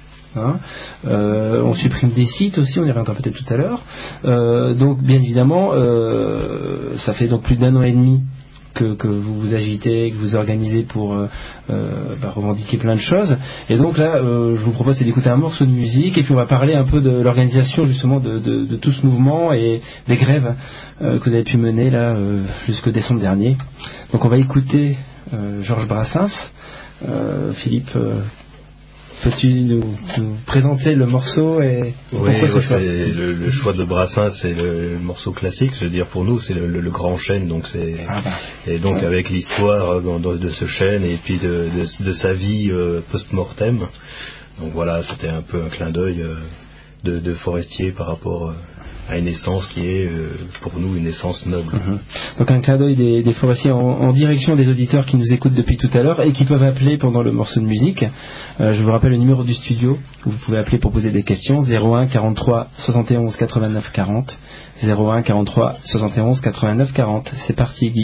On supprime des sites aussi, on y reviendra peut-être tout à l'heure. Donc bien évidemment, ça fait donc plus d'1 an et demi que vous vous agitez, que vous organisez pour revendiquer plein de choses. Et donc là, je vous propose d'écouter un morceau de musique et puis on va parler un peu de l'organisation justement de tout ce mouvement et des grèves que vous avez pu mener là jusqu'au décembre dernier. Donc on va écouter Georges Brassens. Philippe, peux-tu nous présenter le morceau et pourquoi ce choix ? Le choix de Brassens, c'est le morceau classique. Je veux dire, pour nous, c'est le grand chêne. Donc et donc avec l'histoire de ce chêne et puis de sa vie post-mortem. Donc voilà, c'était un peu un clin d'œil de forestier par rapport à une essence qui est pour nous une essence noble. Donc un clin d'œil des forestiers en direction des auditeurs qui nous écoutent depuis tout à l'heure et qui peuvent appeler pendant le morceau de musique. Je vous rappelle le numéro du studio où vous pouvez appeler pour poser des questions, 01 43 71 89 40, 01 43 71 89 40. C'est parti, Guy.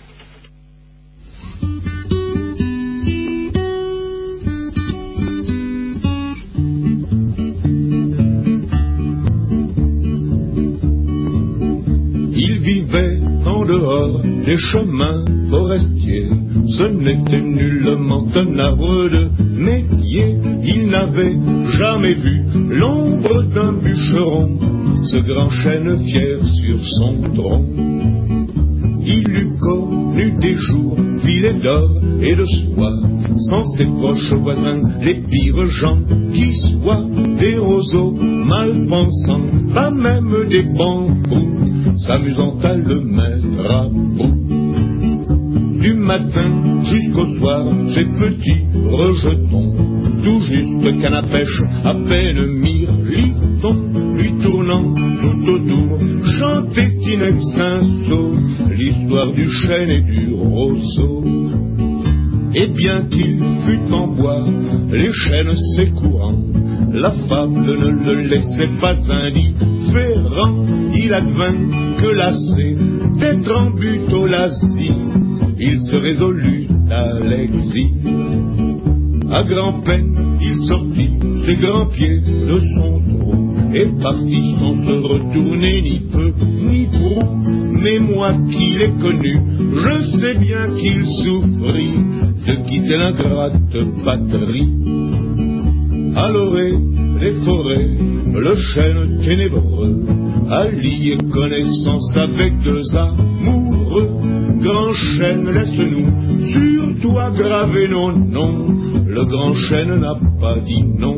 Les chemins forestiers, ce n'était nullement un arbre de métier. Il n'avait jamais vu l'ombre d'un bûcheron, ce grand chêne fier sur son tronc. Il eût connu des jours filés d'or et de soie, sans ses proches voisins, les pires gens qui soient, des roseaux mal pensants, pas même des bambous. s'amusant à le mettre à bout. Du matin jusqu'au soir, ces petits rejetons, tout juste canne à pêche, à peine mirliton, lui tournant tout autour, chantait in extenso l'histoire du chêne et du roseau. Et bien qu'il fût en bois, les chênes s'écourant, la fable ne le laissait pas indifférent. Il advint que lassé d'être en butolassie, il se résolut à l'exil. À grand-peine, il sortit des grands pieds de son trou et partit sans se retourner ni peu ni prou. Mais moi qui l'ai connu, je sais bien qu'il souffrit de quitter l'ingrate patrie. À l'orée, les forêts, le chêne ténébreux, à lier connaissance avec deux amoureux. Grand chêne, laisse-nous sur toi graver nos noms. Le grand chêne n'a pas dit non.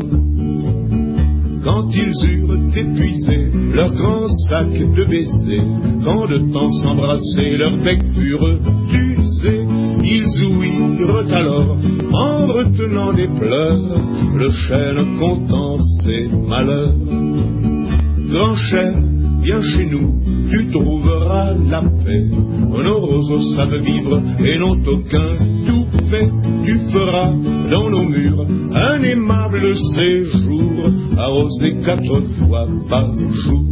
Quand ils eurent épuisé leur grand sac de baisers, quand de temps s'embrasser leurs becs furent usés, ils ouïrent alors, en retenant des pleurs, le chêne contant ses malheurs. Grand chêne, viens chez nous, tu trouveras la paix. Nos roseaux savent vivre et n'ont aucun toupet. Tu feras dans nos murs un aimable séjour, arrosé 4 fois par jour.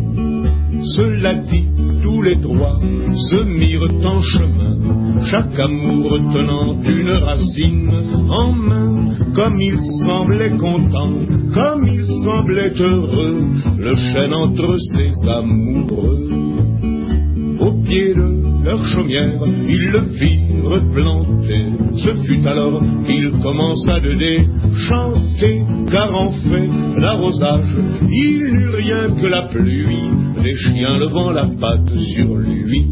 Cela dit, tous les trois se mirent en chemin, chaque amour tenant une racine en main. Comme il semblait content, comme il semblait heureux, le chêne entre ses amoureux. Au pied de leur chaumière, ils le firent planter. Ce fut alors qu'il commença de déchanter, car en fait d'arrosage, il n'eut rien que la pluie, les chiens levant la patte sur lui.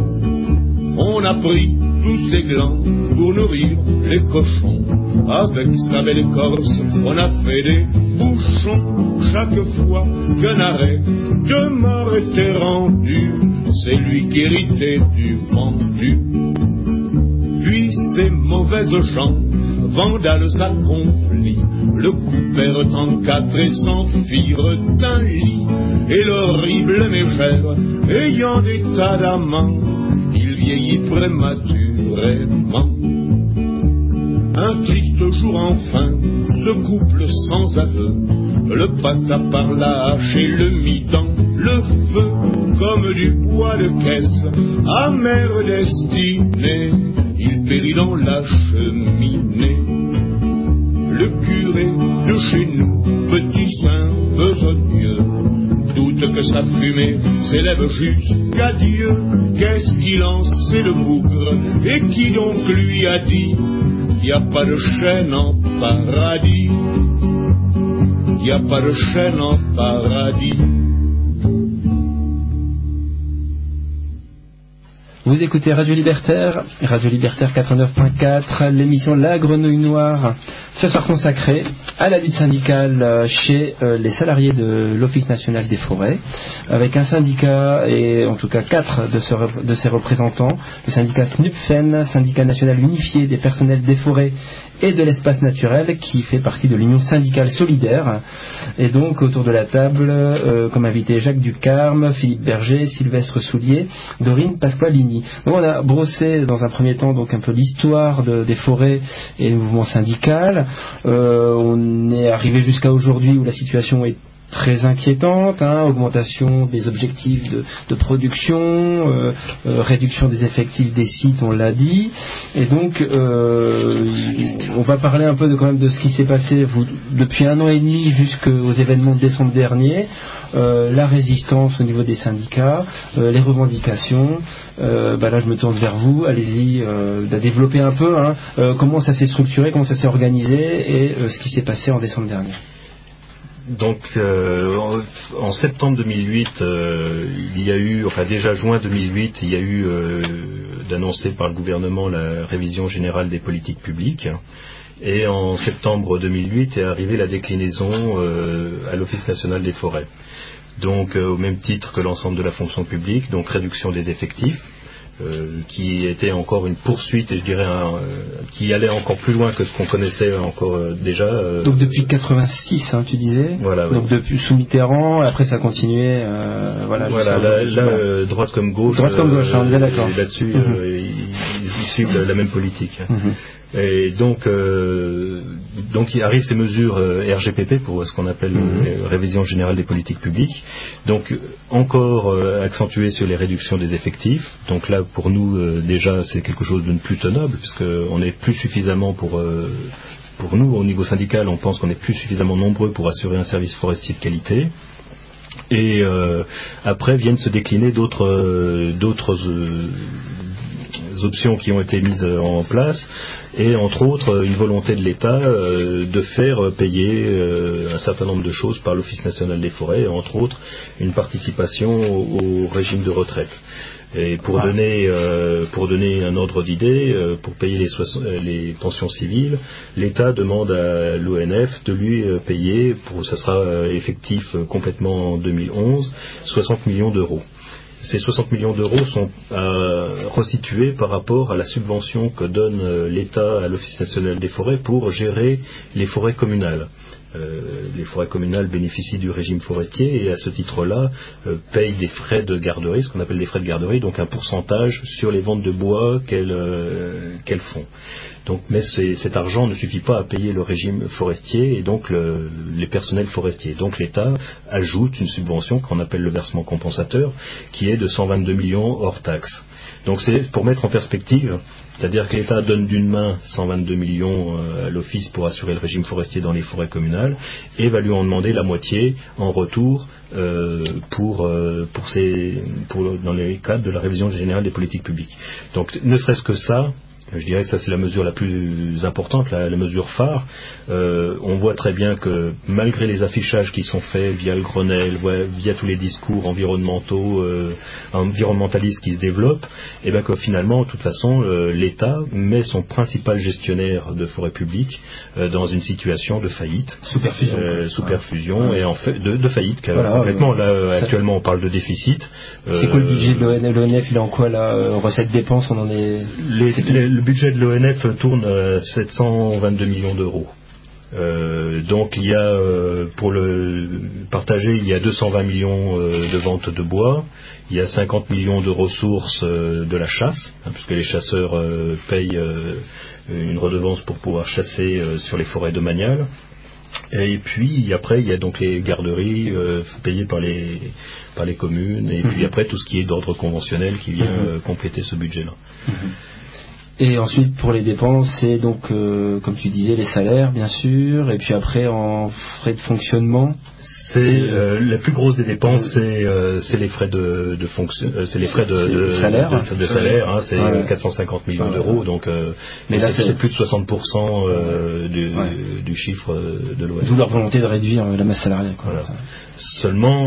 On a pris tous ses glands pour nourrir les cochons. Avec sa belle écorce, on a fait des bouchons. Chaque fois qu'un arrêt de mort était rendu, c'est lui qui héritait du vendu. Puis ces mauvaises gens, vandales accomplis, le coupèrent en 4 et s'en firent d'un lit. Et l'horrible mégère, ayant des tas d'amants, il vieillit prématurément. Un triste jour enfin, ce couple sans aveu le passa par la hache et le mit dans le feu, comme du bois de caisse, amère destinée, il périt dans la cheminée. Le curé de chez nous, petit saint besogneux, doute que sa fumée s'élève jusqu'à Dieu. Qu'est-ce qu'il en sait le bougre, et qui donc lui a dit qu'il n'y a pas de chêne en paradis, qu'il n'y a pas de chêne en paradis. Vous écoutez Radio Libertaire 89.4, l'émission La Grenouille Noire, ce soir consacrée à la lutte syndicale chez les salariés de l'Office national des forêts, avec un syndicat, et en tout cas 4 de ses représentants, le syndicat SNUPFEN, syndicat national unifié des personnels des forêts et de l'espace naturel, qui fait partie de l'Union syndicale solidaire. Et donc autour de la table, comme invité, Jacques Ducarme, Philippe Berger, Sylvestre Soulier, Dorine Pasqualini. Donc on a brossé dans un premier temps donc un peu l'histoire des forêts et du mouvement syndical. On est arrivé jusqu'à aujourd'hui où la situation est très inquiétante, augmentation des objectifs de production, réduction des effectifs des sites, on l'a dit, et donc on va parler un peu quand même de ce qui s'est passé depuis 1 an et demi jusqu'aux événements de décembre dernier, la résistance au niveau des syndicats, les revendications. Là je me tourne vers vous, allez-y, de développer un peu comment ça s'est structuré, comment ça s'est organisé et ce qui s'est passé en décembre dernier. Donc en septembre 2008, il y a eu, déjà juin 2008, il y a eu d'annoncer par le gouvernement la révision générale des politiques publiques. Et en septembre 2008 est arrivée la déclinaison à l'Office national des forêts. donc au même titre que l'ensemble de la fonction publique, donc réduction des effectifs, qui était encore une poursuite, et je dirais qui allait encore plus loin que ce qu'on connaissait encore déjà. Donc depuis 86, hein, tu disais. Voilà. Donc depuis sous Mitterrand, après ça continuait. Droite comme gauche. On est bien d'accord. Là-dessus, ils suivent la même politique. Et donc il arrive ces mesures RGPP pour ce qu'on appelle révision générale des politiques publiques. Donc encore accentué sur les réductions des effectifs. Donc là pour nous déjà c'est quelque chose de ne plus tenable puisque on n'est plus suffisamment pour nous au niveau syndical on pense qu'on est plus suffisamment nombreux pour assurer un service forestier de qualité. Et après viennent se décliner d'autres options qui ont été mises en place et entre autres une volonté de l'État de faire payer un certain nombre de choses par l'Office national des forêts et entre autres une participation au régime de retraite. Et pour donner un ordre d'idée, pour payer les pensions civiles, l'État demande à l'ONF de lui payer, ça sera effectif complètement en 2011, 60 millions d'euros. Ces 60 millions d'euros sont resitués par rapport à la subvention que donne l'État à l'Office national des forêts pour gérer les forêts communales. Les forêts communales bénéficient du régime forestier et à ce titre-là payent des frais de garderie, ce qu'on appelle des frais de garderie, donc un pourcentage sur les ventes de bois qu'elles font. Donc, mais cet argent ne suffit pas à payer le régime forestier et donc les personnels forestiers. Donc l'État ajoute une subvention qu'on appelle le versement compensateur qui est de 122 millions hors taxes. Donc c'est pour mettre en perspective, c'est-à-dire que l'État donne d'une main 122 millions à l'Office pour assurer le régime forestier dans les forêts communales et va lui en demander la moitié en retour dans les cadres de la révision générale des politiques publiques. Donc ne serait-ce que ça, je dirais que ça c'est la mesure la plus importante, la mesure phare. On voit très bien que malgré les affichages qui sont faits via le Grenelle, via tous les discours environnementalistes qui se développent, et bien que finalement, de toute façon, l'État met son principal gestionnaire de forêt publique dans une situation de faillite, sous perfusion et en fait de faillite complètement. Là actuellement on parle de déficit. C'est quoi le budget de l'ONF? Il est en quoi là? Recettes dépenses, on en est. Le budget de l'ONF tourne à 722 millions d'euros. Donc il y a, pour le partager, il y a 220 millions de ventes de bois, il y a 50 millions de ressources de la chasse, puisque les chasseurs payent une redevance pour pouvoir chasser sur les forêts domaniales. Et puis après il y a donc les garderies payées par les communes et puis après tout ce qui est d'ordre conventionnel qui vient compléter ce budget-là. Et ensuite pour les dépenses c'est donc comme tu disais les salaires bien sûr et puis après en frais de fonctionnement. La plus grosse des dépenses, c'est les frais de salaire. C'est 450 millions d'euros. Donc, mais là, c'est plus de 60% du chiffre de l'ONF. D'où leur volonté de réduire la masse salariale. Voilà. Seulement,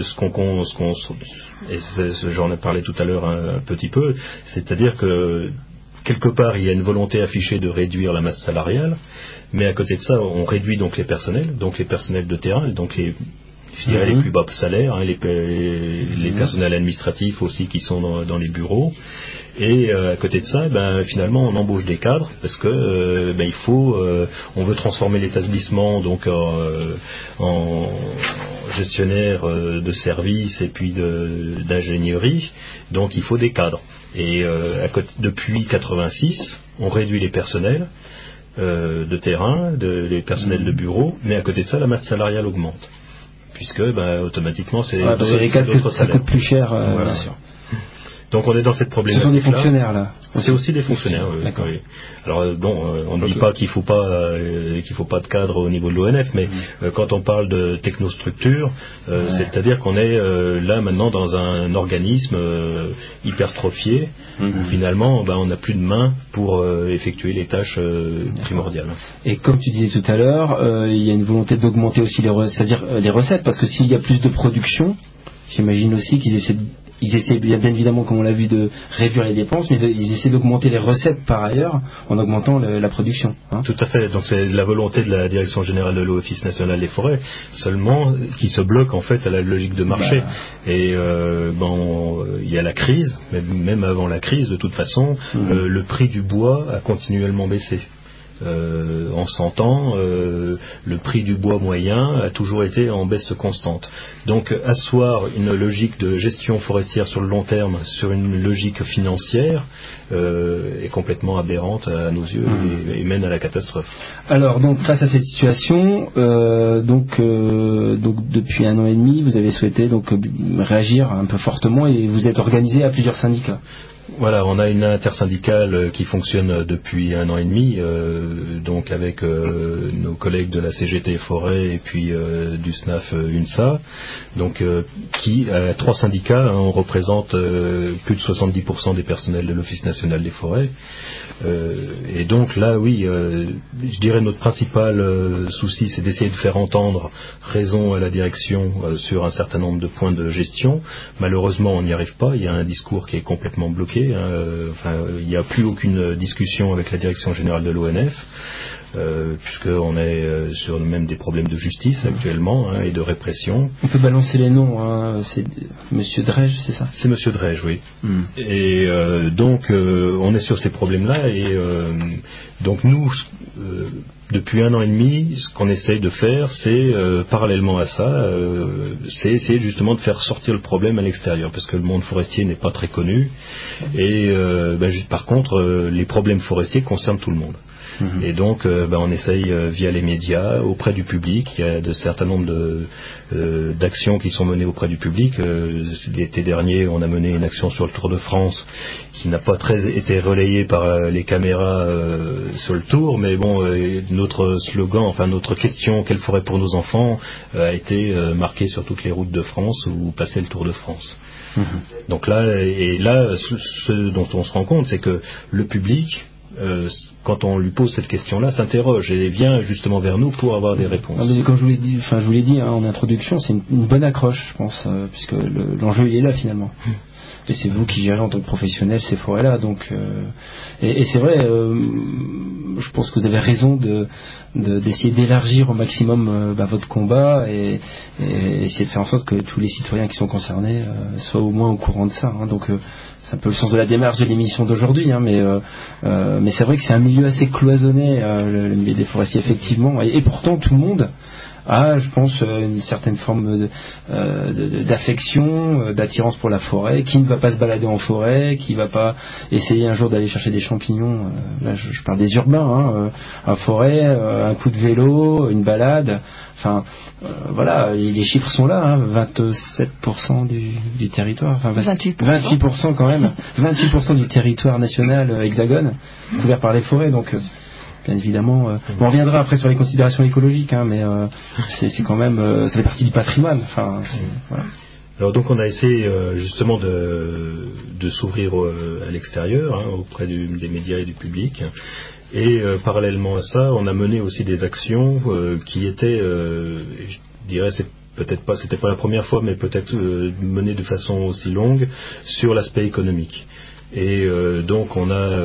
j'en ai parlé tout à l'heure un petit peu, c'est-à-dire que quelque part, il y a une volonté affichée de réduire la masse salariale, mais à côté de ça, on réduit donc les personnels de terrain, donc les plus bas salaires, les personnels administratifs aussi qui sont dans les bureaux. Et à côté de ça, finalement, on embauche des cadres parce que on veut transformer l'établissement donc en gestionnaire de services et puis d'ingénierie. Donc il faut des cadres. Et depuis 86, on réduit les personnels de terrain, les personnels de bureau, mais à côté de ça, la masse salariale augmente, puisque automatiquement c'est parce que les cadres ça coûte plus cher, bien sûr. Donc on est dans cette problématique. Ce sont des fonctionnaires là. C'est aussi des fonctionnaires. D'accord. Oui. Alors on ne dit pas qu'il faut pas de cadre au niveau de l'ONF, mais quand on parle de technostructure, c'est-à-dire qu'on est là maintenant dans un organisme hypertrophié où finalement on n'a plus de main pour effectuer les tâches primordiales. Et comme tu disais tout à l'heure, il y a une volonté d'augmenter aussi les recettes, parce que s'il y a plus de production, j'imagine aussi qu'ils essaient ils essaient bien évidemment, comme on l'a vu, de réduire les dépenses, mais ils essaient d'augmenter les recettes par ailleurs en augmentant la production. Hein. Tout à fait. Donc c'est la volonté de la Direction générale de l'Office national des forêts seulement qui se bloque en fait à la logique de marché. Et il y a la crise, même avant la crise, de toute façon, le prix du bois a continuellement baissé. En 100 ans, le prix du bois moyen a toujours été en baisse constante. Donc, asseoir une logique de gestion forestière sur le long terme sur une logique financière est complètement aberrante à nos yeux et mène à la catastrophe. Alors, donc, face à cette situation, donc depuis 1 an et demi, vous avez souhaité donc réagir un peu fortement et vous êtes organisé à plusieurs syndicats. Voilà, on a une intersyndicale qui fonctionne depuis 1 an et demi, donc avec nos collègues de la CGT Forêt et puis du SNAF UNSA, donc qui a 3 syndicats, on représente plus de 70% des personnels de l'Office national des forêts. Et donc là, oui, je dirais notre principal souci, c'est d'essayer de faire entendre raison à la direction sur un certain nombre de points de gestion. Malheureusement, on n'y arrive pas. Il y a un discours qui est complètement bloqué. Il n'y a plus aucune discussion avec la direction générale de l'ONF. Puisqu'on est sur même des problèmes de justice actuellement et de répression. On peut balancer les noms, hein. C'est Monsieur Drège, c'est ça? C'est Monsieur Drège, oui. Et donc on est sur ces problèmes-là et donc nous, depuis 1 an et demi, ce qu'on essaye de faire, c'est parallèlement à ça, c'est essayer justement de faire sortir le problème à l'extérieur, parce que le monde forestier n'est pas très connu et par contre les problèmes forestiers concernent tout le monde. Et donc on essaye via les médias, auprès du public. Il y a de certain nombre d'actions qui sont menées auprès du public. L'été dernier, on a mené une action sur le Tour de France qui n'a pas très été relayée par les caméras sur le Tour, mais bon, notre slogan, enfin notre question, quelle forêt pour nos enfants, a été marquée sur toutes les routes de France où passait le Tour de France. Donc là, ce dont on se rend compte, c'est que le public, quand on lui pose cette question-là, s'interroge et vient justement vers nous pour avoir des réponses. Mais comme je vous l'ai dit en introduction, c'est une bonne accroche, je pense, puisque l'enjeu il est là finalement. Et c'est vous qui gérez en tant que professionnel ces forêts-là, donc et c'est vrai, je pense que vous avez raison d'essayer d'élargir au maximum votre combat et essayer de faire en sorte que tous les citoyens qui sont concernés soient au moins au courant de ça. Hein. Donc c'est un peu le sens de la démarche de l'émission d'aujourd'hui, hein, mais c'est vrai que c'est un milieu assez cloisonné, le milieu des forestiers, effectivement, et pourtant tout le monde a, je pense, une certaine forme d'affection, d'attirance pour la forêt. Qui ne va pas se balader en forêt, qui ne va pas essayer un jour d'aller chercher des champignons, là je parle des urbains, en forêt, un coup de vélo, une balade, enfin voilà, les chiffres sont là, hein, 27% du territoire, enfin 28% quand même, 28% du territoire national hexagone couvert par les forêts, donc bien évidemment, on reviendra après sur les considérations écologiques, hein, mais c'est quand même, ça fait partie du patrimoine. Enfin, voilà. Alors donc on a essayé justement de s'ouvrir à l'extérieur, hein, auprès des médias et du public. Et parallèlement à ça, on a mené aussi des actions qui étaient, je dirais, c'était pas la première fois, mais peut-être menées de façon aussi longue sur l'aspect économique. Et donc on a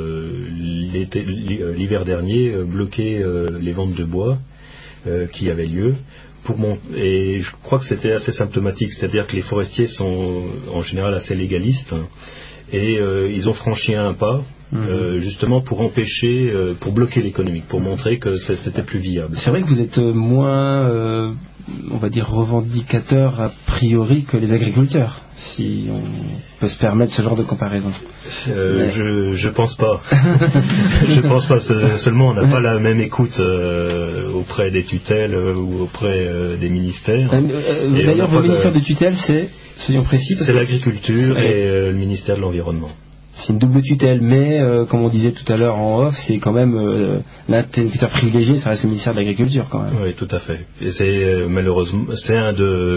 l'hiver dernier bloqué les ventes de bois qui avaient lieu et je crois que c'était assez symptomatique, c'est-à-dire que les forestiers sont en général assez légalistes et ils ont franchi un pas justement pour empêcher, pour bloquer l'économique, pour montrer que c'était plus viable. C'est vrai que vous êtes moins on va dire revendicateur a priori que les agriculteurs, si on peut se permettre ce genre de comparaison. Je pense pas. Je pense pas. Seulement, on n'a pas la même écoute auprès des tutelles ou auprès des ministères. D'ailleurs, vos ministères de tutelle, soyons précis. C'est l'agriculture et le ministère de l'environnement. C'est une double tutelle, mais comme on disait tout à l'heure en off, c'est quand même l'interlocuteur privilégié, ça reste le ministère de l'Agriculture quand même. Oui, tout à fait. Et c'est malheureusement, c'est un de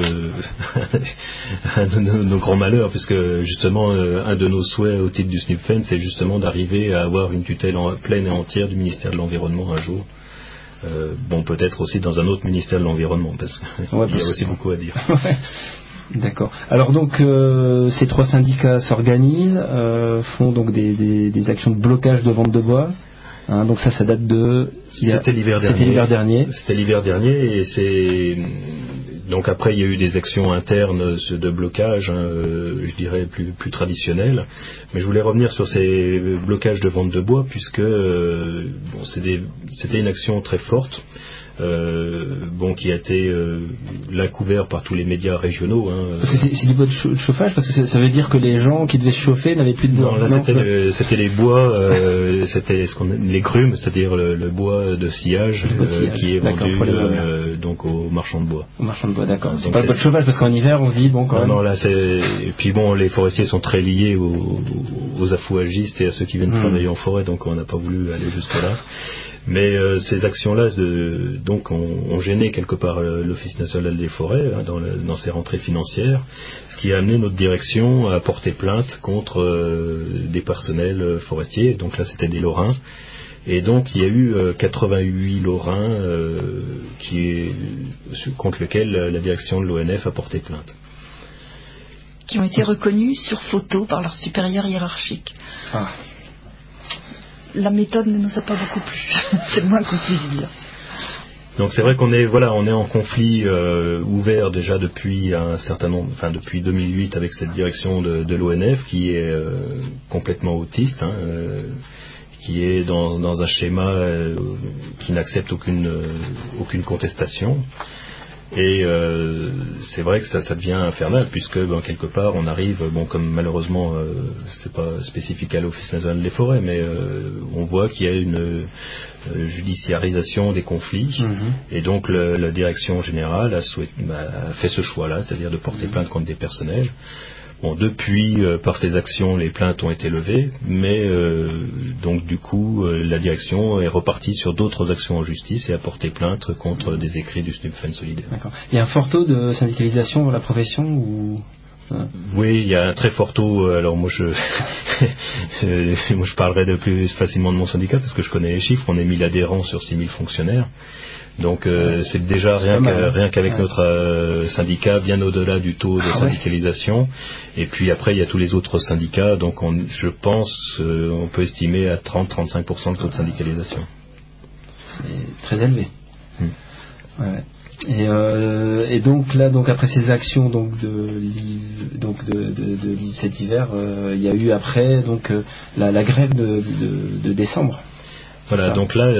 nos grands malheurs, puisque justement un de nos souhaits au titre du SNUPFEN, c'est justement d'arriver à avoir une tutelle pleine et entière du ministère de l'Environnement un jour. Peut-être aussi dans un autre ministère de l'Environnement, parce qu'il y a aussi beaucoup à dire. D'accord. Alors donc ces 3 syndicats s'organisent, font donc des actions de blocage de vente de bois. Hein, donc ça date de... C'était l'hiver dernier. C'était l'hiver dernier et c'est... Donc après il y a eu des actions internes de blocage, je dirais plus traditionnelles. Mais je voulais revenir sur ces blocages de vente de bois puisque c'était une action très forte. Qui a été là couvert par tous les médias régionaux. Parce que c'est du bois de chauffage, parce que ça veut dire que les gens qui devaient se chauffer n'avaient plus de bois. Non, là c'était les bois, c'était les grumes, c'est-à-dire le bois de sciage, qui est vendu donc aux marchands de bois. Aux marchands de bois, d'accord. C'est pas le bois de chauffage parce qu'en hiver on se dit bon quand même. Non, là c'est. Et puis les forestiers sont très liés aux affouagistes et à ceux qui viennent travailler en forêt, donc on n'a pas voulu aller jusque là. Mais ces actions-là ont gêné quelque part l'Office national des forêts dans ses rentrées financières, ce qui a amené notre direction à porter plainte contre des personnels forestiers. Donc là, c'était des Lorrains. Et donc, il y a eu 88 Lorrains contre lesquels la direction de l'ONF a porté plainte. Qui ont été reconnus sur photo par leur supérieur hiérarchique. Ah. La méthode ne nous a pas beaucoup plu. C'est le moins qu'on puisse dire. Donc c'est vrai qu'on est en conflit ouvert déjà depuis un certain nombre, depuis 2008 avec cette direction de l'ONF qui est complètement autiste, qui est dans un schéma qui n'accepte aucune contestation. Et c'est vrai que ça devient infernal puisque quelque part on arrive, comme malheureusement c'est pas spécifique à l'Office national des forêts, mais on voit qu'il y a une judiciarisation des conflits, et donc la direction générale a fait ce choix-là, c'est-à-dire de porter plainte contre des personnels. Depuis, par ces actions, les plaintes ont été levées, mais donc du coup, la direction est repartie sur d'autres actions en justice et a porté plainte contre des écrits du SNUPFEN solidaire. D'accord. Il y a un fort taux de syndicalisation dans la profession ou... Oui, il y a un très fort taux. Alors moi je parlerai de plus facilement de mon syndicat parce que je connais les chiffres. On est 1000 adhérents sur 6000 fonctionnaires. Donc c'est déjà rien qu'avec notre syndicat bien au-delà du taux de syndicalisation. Et puis après il y a tous les autres syndicats. Donc je pense on peut estimer à 30-35% de taux de syndicalisation. C'est très élevé. Ouais. Et donc là, après ces actions de cet hiver, il y a eu après la grève de décembre. Voilà. Donc là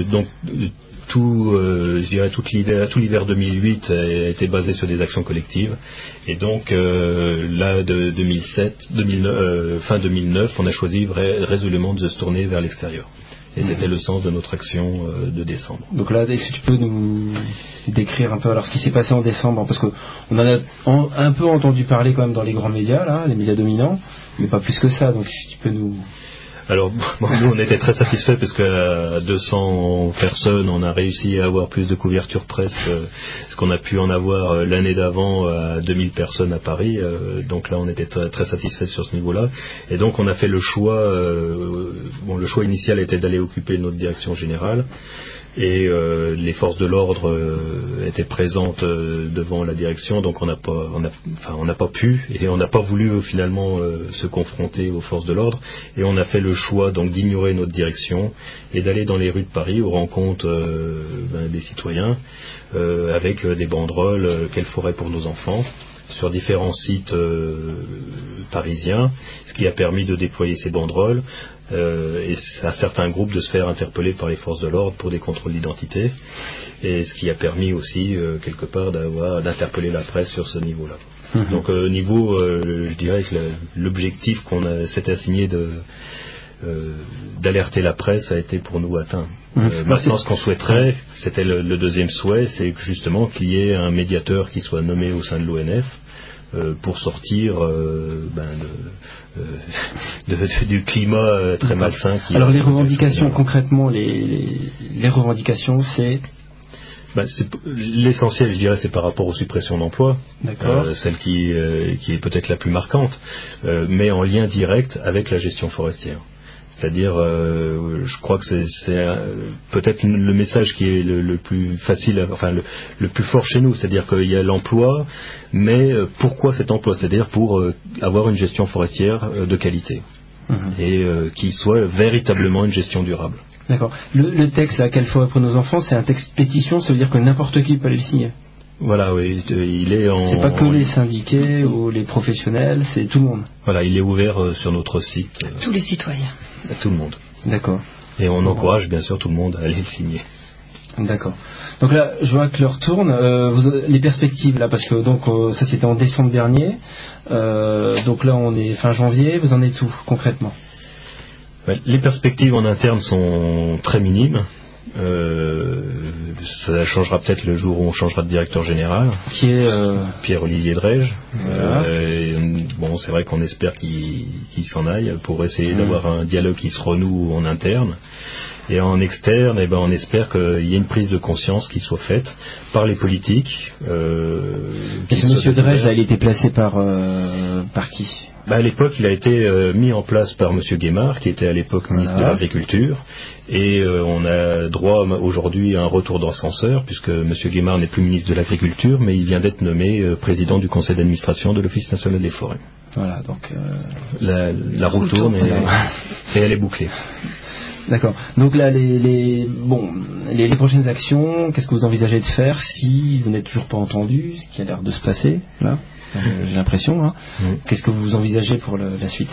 je dirais tout l'hiver 2008 a été basé sur des actions collectives, et donc là de fin 2009 on a choisi résolument de se tourner vers l'extérieur. Et c'était le sens de notre action de décembre. Donc là, est-ce que tu peux nous décrire un peu alors ce qui s'est passé en décembre, parce qu'on en a un peu entendu parler quand même dans les grands médias, là, les médias dominants, mais pas plus que ça. Donc si tu peux nous... Alors, nous, on était très satisfaits parce qu'à 200 personnes, on a réussi à avoir plus de couverture presse ce qu'on a pu en avoir l'année d'avant à 2000 personnes à Paris. Donc là, on était très, très satisfaits sur ce niveau-là. Et donc, on a fait le choix. Le choix initial était d'aller occuper notre direction générale. Et les forces de l'ordre étaient présentes devant la direction, donc on n'a pas pu et on n'a pas voulu finalement se confronter aux forces de l'ordre, et on a fait le choix donc d'ignorer notre direction et d'aller dans les rues de Paris aux rencontres des citoyens avec des banderoles quelle forêt pour nos enfants sur différents sites parisiens, ce qui a permis de déployer ces banderoles et à certains groupes de se faire interpeller par les forces de l'ordre pour des contrôles d'identité, et ce qui a permis aussi quelque part d'interpeller la presse sur ce niveau-là. Donc je dirais que l'objectif qu'on s'était assigné d'alerter la presse a été pour nous atteint. Maintenant, ce qu'on souhaiterait, c'était le deuxième souhait, c'est que justement qu'il y ait un médiateur qui soit nommé au sein de l'ONF pour sortir du climat très malsain. Alors les revendications, concrètement, les revendications, c'est... l'essentiel, je dirais, c'est par rapport aux suppressions d'emplois, celle qui est peut-être la plus marquante, mais en lien direct avec la gestion forestière. C'est-à-dire, je crois que c'est peut-être le message qui est le plus facile, le plus fort chez nous. C'est-à-dire qu'il y a l'emploi, mais pourquoi cet emploi? C'est-à-dire pour avoir une gestion forestière de qualité et qui soit véritablement une gestion durable. D'accord. Le texte là, Quelle forêt pour nos enfants, c'est un texte pétition, ça veut dire que n'importe qui peut aller le signer. Voilà, oui, il est en... C'est pas que les syndiqués ou les professionnels, c'est tout le monde. Voilà, il est ouvert sur notre site. Tous les citoyens. À tout le monde. D'accord. Et on encourage bien sûr tout le monde à aller le signer. D'accord. Donc là, je vois que l'heure tourne. Les perspectives là, parce que donc ça c'était en décembre dernier. Donc là, on est fin janvier. Vous en êtes où concrètement? Les perspectives en interne sont très minimes. Ça changera peut-être le jour où on changera de directeur général. Qui est Pierre-Olivier Drège. Voilà. Bon, c'est vrai qu'on espère qu'il s'en aille pour essayer d'avoir un dialogue qui se renoue en interne. Et en externe, on espère qu'il y ait une prise de conscience qui soit faite par les politiques. Et ce monsieur Drège, là, il a été placé par qui? À l'époque, il a été mis en place par M. Guémard, qui était à l'époque ministre de l'Agriculture, et on a droit aujourd'hui à un retour d'ascenseur, puisque M. Guémard n'est plus ministre de l'Agriculture, mais il vient d'être nommé président du conseil d'administration de l'Office national des forêts. Voilà, donc la roue tourne et elle est bouclée. D'accord. Donc là, les prochaines actions, qu'est-ce que vous envisagez de faire si vous n'êtes toujours pas entendu, ce qui a l'air de se passer là? J'ai l'impression. Qu'est-ce que vous envisagez pour la suite?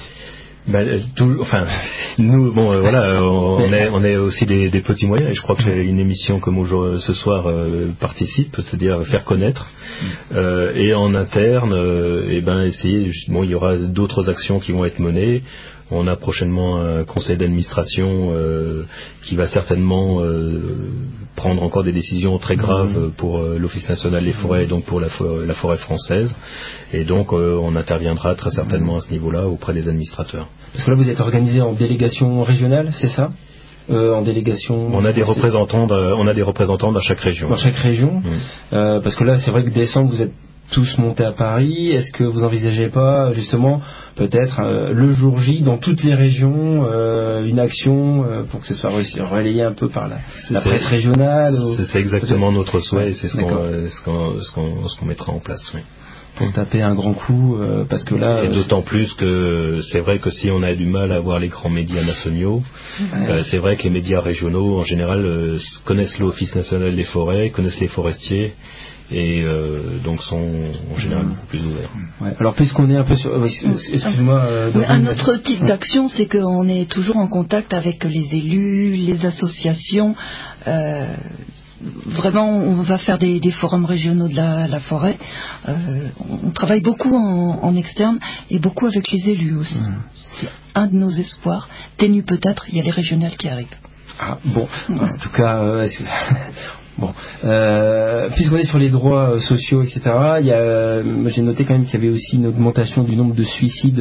Nous, on est aussi des petits moyens, et je crois que une émission comme ce soir participe, c'est-à-dire faire connaître, et en interne, essayer. Il y aura d'autres actions qui vont être menées. On a prochainement un conseil d'administration qui va certainement prendre encore des décisions très graves pour l'Office national des forêts et donc pour la forêt française. Et donc on interviendra très certainement à ce niveau-là auprès des administrateurs. Parce que là vous êtes organisé en délégation régionale, c'est ça? En délégation. On a des représentants dans chaque région. Dans chaque région. Parce que là c'est vrai que décembre vous êtes tous montés à Paris. Est-ce que vous envisagez pas justement peut-être le jour J dans toutes les régions une action pour que ce soit relayé un peu par la presse régionale C'est exactement notre souhait et c'est ce qu'on mettra en place. Oui. Pour taper un grand coup parce que là et d'autant plus que c'est vrai que si on a du mal à voir les grands médias nationaux, c'est vrai que les médias régionaux en général connaissent l'Office national des forêts, connaissent les forestiers et donc sont en général beaucoup plus ouverts. Alors puisqu'on est un peu sur... excuse-moi. Un autre type d'action, c'est qu'on est toujours en contact avec les élus, les associations. Vraiment, on va faire des forums régionaux de la forêt. On travaille beaucoup en externe et beaucoup avec les élus aussi. C'est un de nos espoirs. Ténu peut-être, il y a les régionales qui arrivent. En tout cas... Bon, puisqu'on est sur les droits sociaux, etc., j'ai noté quand même qu'il y avait aussi une augmentation du nombre de suicides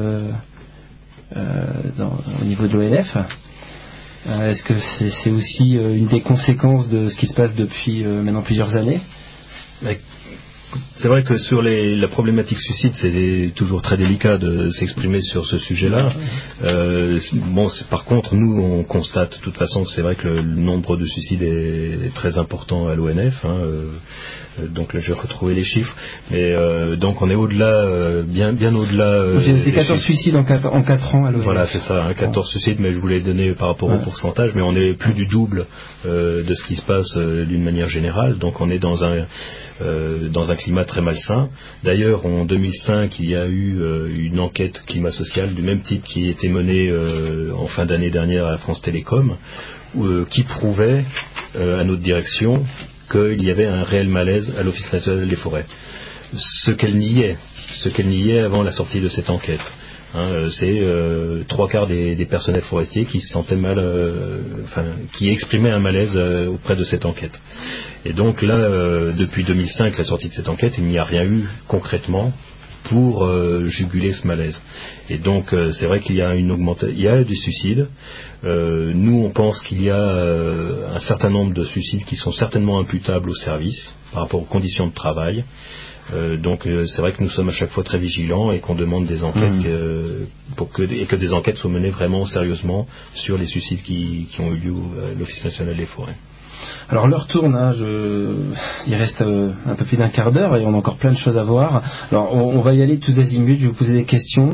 au niveau de l'ONF. Est-ce que c'est aussi une des conséquences de ce qui se passe depuis maintenant plusieurs années? C'est vrai que sur la problématique suicide, c'est toujours très délicat de s'exprimer sur ce sujet-là. Par contre, nous, on constate de toute façon que c'est vrai que le nombre de suicides est très important à l'ONF. Donc là, je vais retrouver les chiffres. Mais donc on est au-delà, bien au-delà. J'ai noté 14 suicides en 4 ans à l'ONF. Voilà, c'est ça, 14 suicides, mais je voulais donner par rapport au pourcentage, mais on est plus du double de ce qui se passe d'une manière générale. Donc on est dans un climat très malsain. D'ailleurs, en 2005, il y a eu une enquête climat social du même type qui était menée en fin d'année dernière à France Télécom, qui prouvait à notre direction qu'il y avait un réel malaise à l'Office national des forêts. Ce qu'elle niait avant la sortie de cette enquête. C'est 3/4 des personnels forestiers qui se sentaient mal, qui exprimaient un malaise auprès de cette enquête. Et donc là, depuis 2005, la sortie de cette enquête, il n'y a rien eu concrètement pour juguler ce malaise. Et donc c'est vrai qu'il y a il y a du suicide. Nous, on pense qu'il y a un certain nombre de suicides qui sont certainement imputables au service par rapport aux conditions de travail. Donc c'est vrai que nous sommes à chaque fois très vigilants et qu'on demande des enquêtes et que des enquêtes soient menées vraiment sérieusement sur les suicides qui ont eu lieu à l'Office national des forêts. Alors l'heure tourne, il reste un peu plus d'un quart d'heure et on a encore plein de choses à voir. Alors on va y aller tous azimuts, je vais vous poser des questions,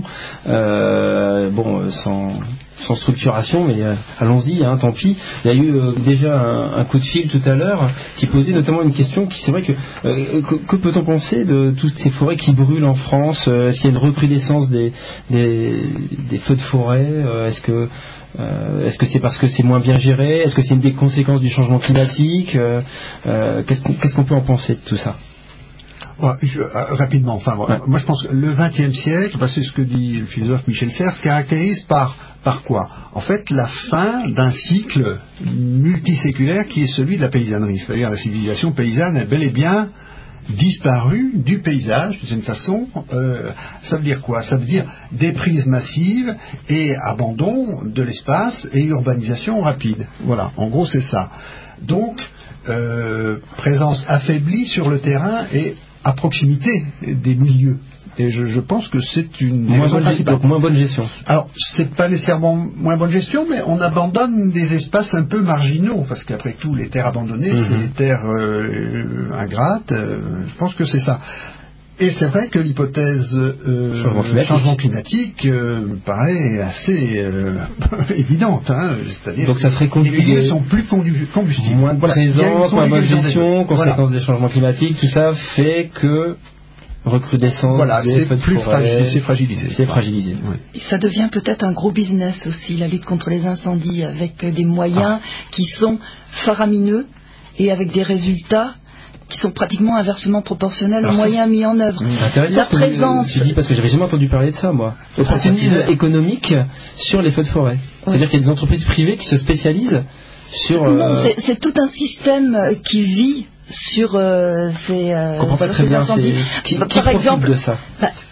sans structuration, mais allons-y, tant pis. Il y a eu déjà un coup de fil tout à l'heure qui posait notamment une question qui, c'est vrai que peut-on penser de toutes ces forêts qui brûlent en France? Est-ce qu'il y a une recrudescence des feux de forêt? Est-ce que c'est parce que c'est moins bien géré? Est-ce que c'est une des conséquences du changement climatique? Qu'est-ce qu'on peut en penser de tout ça? Rapidement, moi je pense que le XXe siècle, c'est ce que dit le philosophe Michel Serres, se caractérise par quoi? En fait, la fin d'un cycle multiséculaire qui est celui de la paysannerie. C'est-à-dire la civilisation paysanne est bel et bien disparue du paysage, d'une façon. Ça veut dire quoi? Ça veut dire déprise massive et abandon de l'espace et urbanisation rapide. Voilà, en gros c'est ça. Donc, présence affaiblie sur le terrain et à proximité des milieux. Et je pense que c'est une moins bonne gestion. Alors, c'est pas nécessairement moins bonne gestion, mais on abandonne des espaces un peu marginaux, parce qu'après tout, les terres abandonnées, c'est les terres ingrates. Je pense que c'est ça. Et c'est vrai que l'hypothèse changement climatique me paraît assez évidente. C'est-à-dire donc ça serait conjugué. Les milieux sont plus combustibles. Moins de présence, moins bonne gestion, conséquences des changements climatiques, tout ça fait que recrudescence des feux de forêt, c'est fragilisé. C'est fragilisé. Oui. Ça devient peut-être un gros business aussi, la lutte contre les incendies, avec des moyens qui sont faramineux et avec des résultats qui sont pratiquement inversement proportionnels aux moyens mis en œuvre. C'est intéressant. La présence. Je dis parce que j'avais jamais entendu parler de ça, moi. Opportunisme économique sur les feux de forêt. C'est-à-dire qu'il y a des entreprises privées qui se spécialisent sur. Non, c'est tout un système qui vit sur ces incendies. Qui par exemple, de ça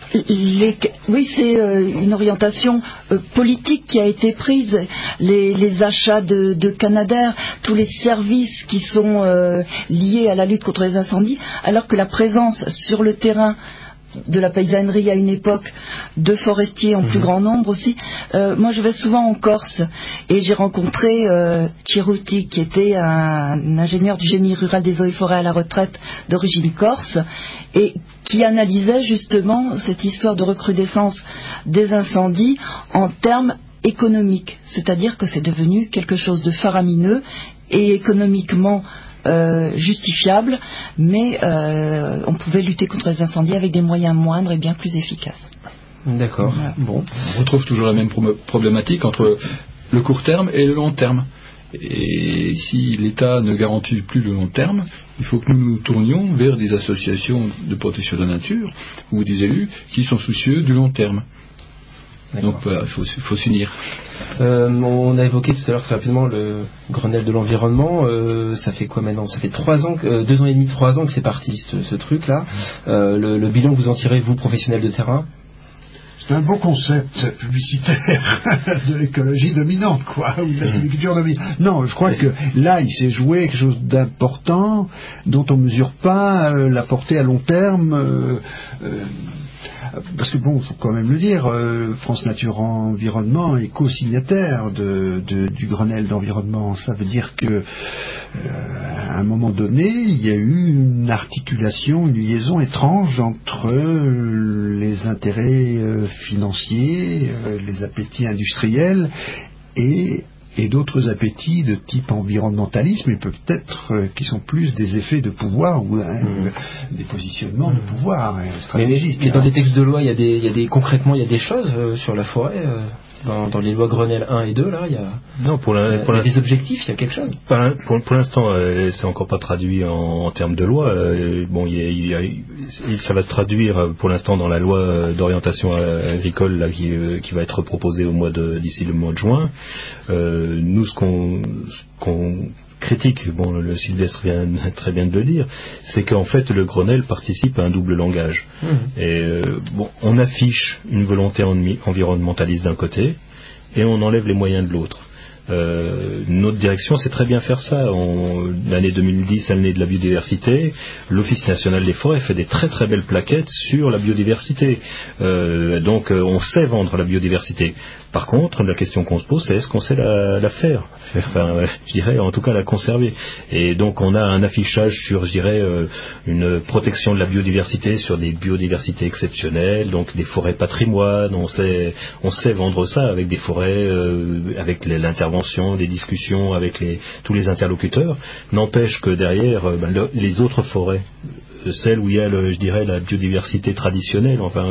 oui, c'est une orientation politique qui a été prise. Les achats de Canadair, tous les services qui sont liés à la lutte contre les incendies, alors que la présence sur le terrain de la paysannerie à une époque, de forestiers en plus grand nombre aussi. Moi, je vais souvent en Corse et j'ai rencontré Chiruti, qui était un ingénieur du génie rural des eaux et forêts à la retraite d'origine corse et qui analysait justement cette histoire de recrudescence des incendies en termes économiques. C'est-à-dire que c'est devenu quelque chose de faramineux et économiquement justifiable, mais on pouvait lutter contre les incendies avec des moyens moindres et bien plus efficaces. D'accord. Voilà. Bon, on retrouve toujours la même problématique entre le court terme et le long terme. Et si l'État ne garantit plus le long terme, il faut que nous nous tournions vers des associations de protection de la nature ou des élus qui sont soucieux du long terme. D'accord. Donc voilà, il faut s'unir. On a évoqué tout à l'heure très rapidement le Grenelle de l'environnement. Ça fait quoi maintenant? Ça fait 2 ans et demi, 3 ans que c'est parti ce truc-là. Le bilan que vous en tirez, vous, professionnels de terrain? C'est un beau concept publicitaire de l'écologie dominante, ou de la sylviculture dominante. Non, je crois que là, il s'est joué quelque chose d'important dont on ne mesure pas la portée à long terme. Parce que bon, faut quand même le dire, France Nature Environnement est co-signataire du Grenelle d'environnement. Ça veut dire que à un moment donné, il y a eu une articulation, une liaison étrange entre les intérêts financiers, les appétits industriels et d'autres appétits de type environnementalisme, et peut-être qui sont plus des effets de pouvoir ou des positionnements de pouvoir stratégiques. Mais dans les textes de loi, concrètement, il y a des choses sur la forêt. Dans les lois Grenelle 1 et 2, là, il y a des objectifs, il y a quelque chose. Pour l'instant, c'est encore pas traduit en termes de loi. Ça va se traduire pour l'instant dans la loi d'orientation agricole là, qui va être proposée d'ici le mois de juin. Nous, ce qu'on critique, le Sylvestre vient très bien de le dire, c'est qu'en fait le Grenelle participe à un double langage. Et on affiche une volonté environnementaliste d'un côté et on enlève les moyens de l'autre. Notre direction sait très bien faire ça. L'année 2010, l'année de la biodiversité, l'Office national des forêts fait des très très belles plaquettes sur la biodiversité. Donc on sait vendre la biodiversité. Par contre, la question qu'on se pose, c'est est-ce qu'on sait la faire, enfin, je dirais en tout cas la conserver. Et donc on a un affichage sur, je dirais, une protection de la biodiversité sur des biodiversités exceptionnelles, donc des forêts patrimoine. On sait vendre ça avec des forêts, avec l'intervention, des discussions avec tous les interlocuteurs. N'empêche que derrière, les autres forêts, celles où il y a, je dirais, la biodiversité traditionnelle, enfin,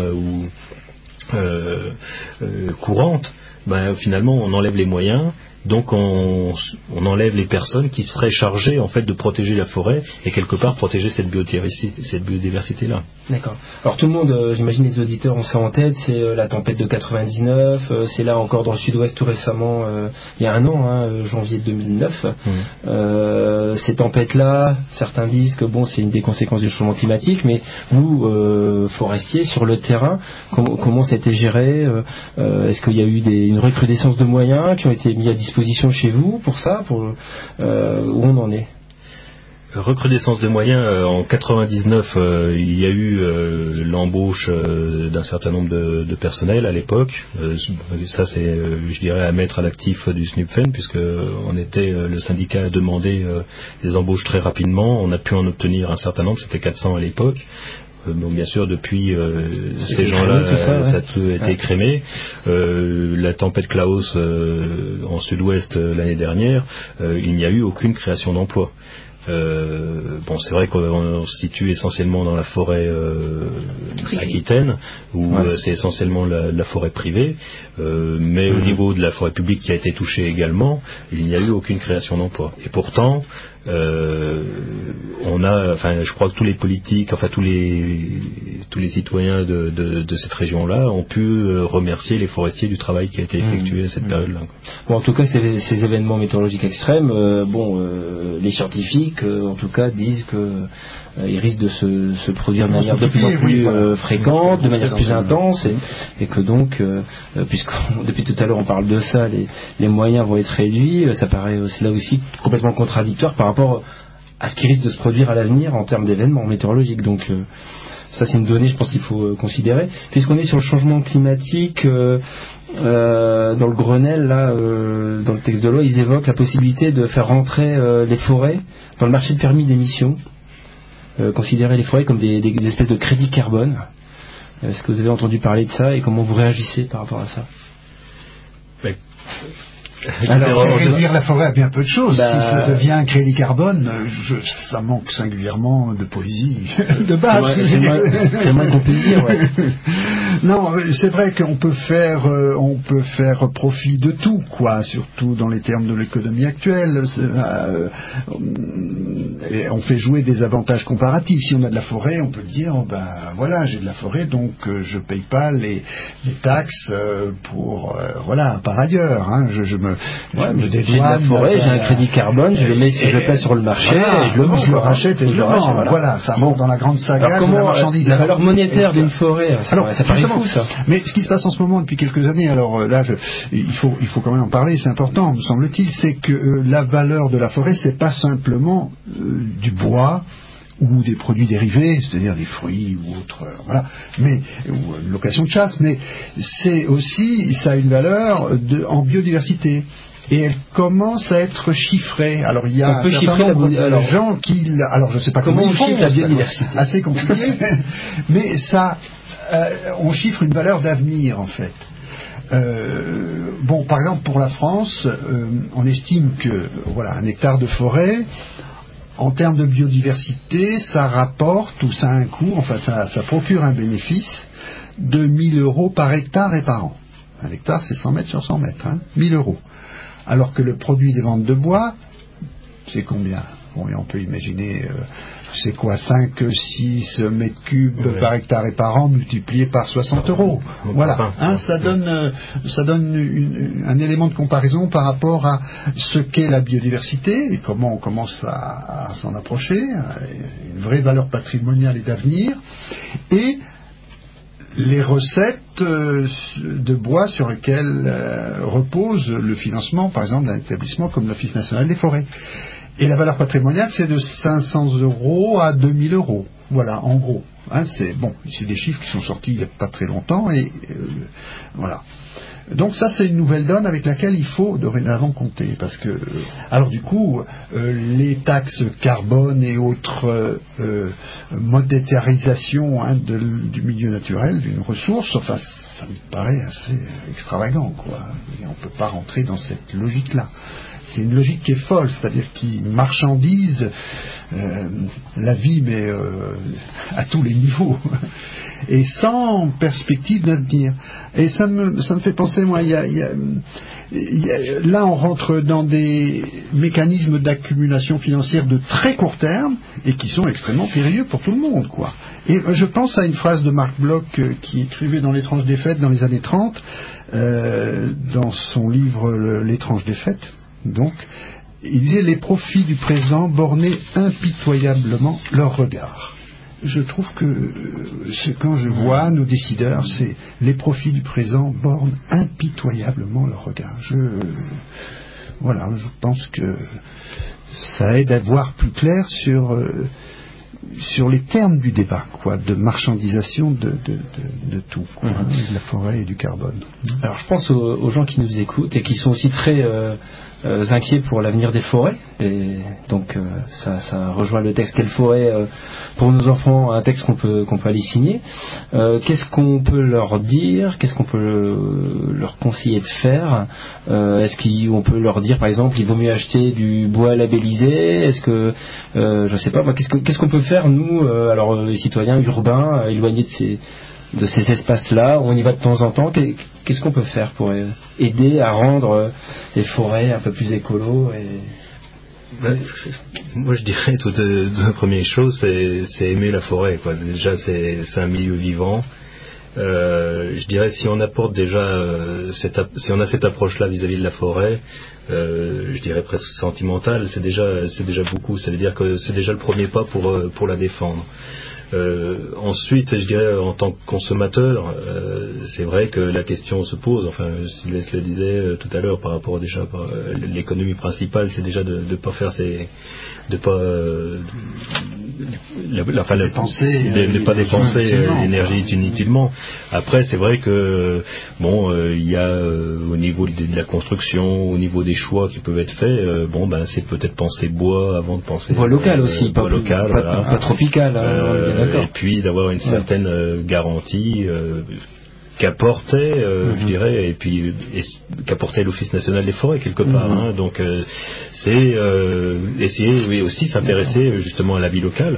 courante, finalement on enlève les moyens, donc on enlève les personnes qui seraient chargées en fait de protéger la forêt et quelque part protéger cette biodiversité là. D'accord. Alors tout le monde, j'imagine les auditeurs ont ça en tête, c'est la tempête de 99, c'est là encore dans le sud-ouest tout récemment, il y a un an, janvier 2009. Ces tempêtes-là, certains disent que bon, c'est une des conséquences du changement climatique, mais vous, forestiers, sur le terrain, comment ça a été géré? Est-ce qu'il y a eu une recrudescence de moyens qui ont été mis à disposition chez vous pour ça, où on en est? Recrudescence de moyens, en 99, il y a eu l'embauche d'un certain nombre de personnel à l'époque. Ça, c'est, je dirais, à mettre à l'actif du SNUPFEN, puisque le syndicat a demandé des embauches très rapidement. On a pu en obtenir un certain nombre, c'était 400 à l'époque. Donc bien sûr depuis ces gens-là ça a tout été écrémé. La tempête Klaus en sud-ouest l'année dernière, il n'y a eu aucune création d'emploi. C'est vrai qu'on se situe essentiellement dans la forêt aquitaine, où c'est essentiellement la forêt privée, mais au niveau de la forêt publique qui a été touchée également, il n'y a eu aucune création d'emploi. Et pourtant, je crois que tous les politiques, tous les citoyens de cette région-là ont pu remercier les forestiers du travail qui a été effectué à cette période-là. Bon, en tout cas, ces événements météorologiques extrêmes, les scientifiques, en tout cas, disent que ils risquent de se produire de manière de plus en plus fréquente, de manière plus intense, et que donc, puisque depuis tout à l'heure on parle de ça, les moyens vont être réduits, ça paraît là aussi complètement contradictoire par rapport à ce qui risque de se produire à l'avenir en termes d'événements météorologiques. Donc ça, c'est une donnée, je pense qu'il faut considérer. Puisqu'on est sur le changement climatique, dans le Grenelle, là, dans le texte de loi, ils évoquent la possibilité de faire rentrer les forêts dans le marché de permis d'émission, considérer les forêts comme des espèces de crédits carbone. Est-ce que vous avez entendu parler de ça et comment vous réagissez par rapport à ça? Alors, réduire la forêt à bien peu de choses. Si ça devient un crédit carbone, ça manque singulièrement de poésie de base. C'est moins qu'on peut dire, ouais. Non, c'est vrai qu'on peut faire profit de tout, quoi, surtout dans les termes de l'économie actuelle. Et on fait jouer des avantages comparatifs. Si on a de la forêt, on peut dire, voilà, j'ai de la forêt, donc je paye pas les taxes par ailleurs. Je me dédouane. J'ai de la forêt, j'ai un crédit carbone, je le mets sur le marché, et je le vends. Je le rachète et je le vends. Voilà, ça rentre dans la grande saga de la marchandise. La valeur monétaire d'une forêt, ça paraît fou, ça. Mais ce qui se passe en ce moment depuis quelques années, alors là, il faut quand même en parler, c'est important, me semble-t-il, c'est que la valeur de la forêt, c'est pas simplement du bois ou des produits dérivés, c'est-à-dire des fruits ou autres, ou une location de chasse, mais c'est aussi, ça a une valeur en biodiversité. Et elle commence à être chiffrée. Alors il y a un certain nombre de gens qui... Alors je ne sais pas comment on chiffre la biodiversité. Assez compliqué, mais ça, on chiffre une valeur d'avenir en fait. Par exemple pour la France, on estime que un hectare de forêt, en termes de biodiversité, ça rapporte, ou ça a un coût, ça procure un bénéfice de 1 000 € par hectare et par an. Un hectare, c'est 100 mètres sur 100 mètres, 1 000 €. Alors que le produit des ventes de bois, c'est combien? Et on peut imaginer, c'est quoi, 5-6 mètres cubes par hectare et par an multiplié par 60 €. Voilà, ça donne un élément de comparaison par rapport à ce qu'est la biodiversité et comment on commence à s'en approcher, une vraie valeur patrimoniale et d'avenir. Et les recettes de bois sur lesquelles repose le financement, par exemple, d'un établissement comme l'Office national des forêts. Et la valeur patrimoniale, c'est de 500 € à 2000 €. Voilà, en gros. Hein, c'est des chiffres qui sont sortis il n'y a pas très longtemps, et voilà. Donc ça, c'est une nouvelle donne avec laquelle il faut dorénavant compter, parce que alors du coup les taxes carbone et autres monétarisation du milieu naturel d'une ressource, enfin ça me paraît assez extravagant, quoi. Et on peut pas rentrer dans cette logique là. C'est une logique qui est folle, c'est-à-dire qui marchandise la vie, mais à tous les niveaux, et sans perspective d'avenir. Et ça me fait penser, moi, là on rentre dans des mécanismes d'accumulation financière de très court terme, et qui sont extrêmement périlleux pour tout le monde, quoi. Et je pense à une phrase de Marc Bloch qui écrivait dans L'étrange défaite dans les années 30, dans son livre L'étrange défaite. Donc, il disait: les profits du présent bornaient impitoyablement leur regard. Je trouve que quand je vois nos décideurs, c'est les profits du présent bornent impitoyablement leur regard. Je pense que ça aide à voir plus clair sur les termes du débat, quoi, de marchandisation de tout, quoi, de la forêt et du carbone. Alors je pense aux gens qui nous écoutent et qui sont aussi très inquiets pour l'avenir des forêts, et donc ça rejoint le texte Quelle forêt pour nos enfants, un texte qu'on peut aller signer. Qu'est-ce qu'on peut leur dire, qu'est-ce qu'on peut leur conseiller de faire? Est-ce qu'on peut leur dire, par exemple, il vaut mieux acheter du bois labellisé? Est-ce que je sais pas, qu'est-ce qu'on peut faire, nous, les citoyens urbains, éloignés de ces espaces-là, où on y va de temps en temps? Qu'est-ce qu'on peut faire pour aider à rendre les forêts un peu plus écolo? Moi, je dirais, la première chose, c'est aimer la forêt, quoi. Déjà, c'est un milieu vivant. Je dirais, si on apporte déjà si on a cette approche-là vis-à-vis de la forêt, je dirais presque sentimentale, c'est déjà beaucoup. Ça veut dire que c'est déjà le premier pas pour la défendre. Ensuite, je dirais, en tant que consommateur, c'est vrai que la question se pose. Enfin, Sylvestre le disait tout à l'heure, par rapport déjà l'économie principale, c'est déjà de pas faire de pas dépenser l'énergie inutilement. Après, c'est vrai que il y a au niveau de la construction, au niveau des choix qui peuvent être faits, c'est peut-être penser bois avant de penser bois local aussi, bois local, pas tropical. Et puis d'avoir une certaine garantie qu'apportait, je dirais, et puis qu'apportait l'Office national des forêts quelque part. Hein. Donc c'est essayer, oui, aussi s'intéresser justement à la vie locale.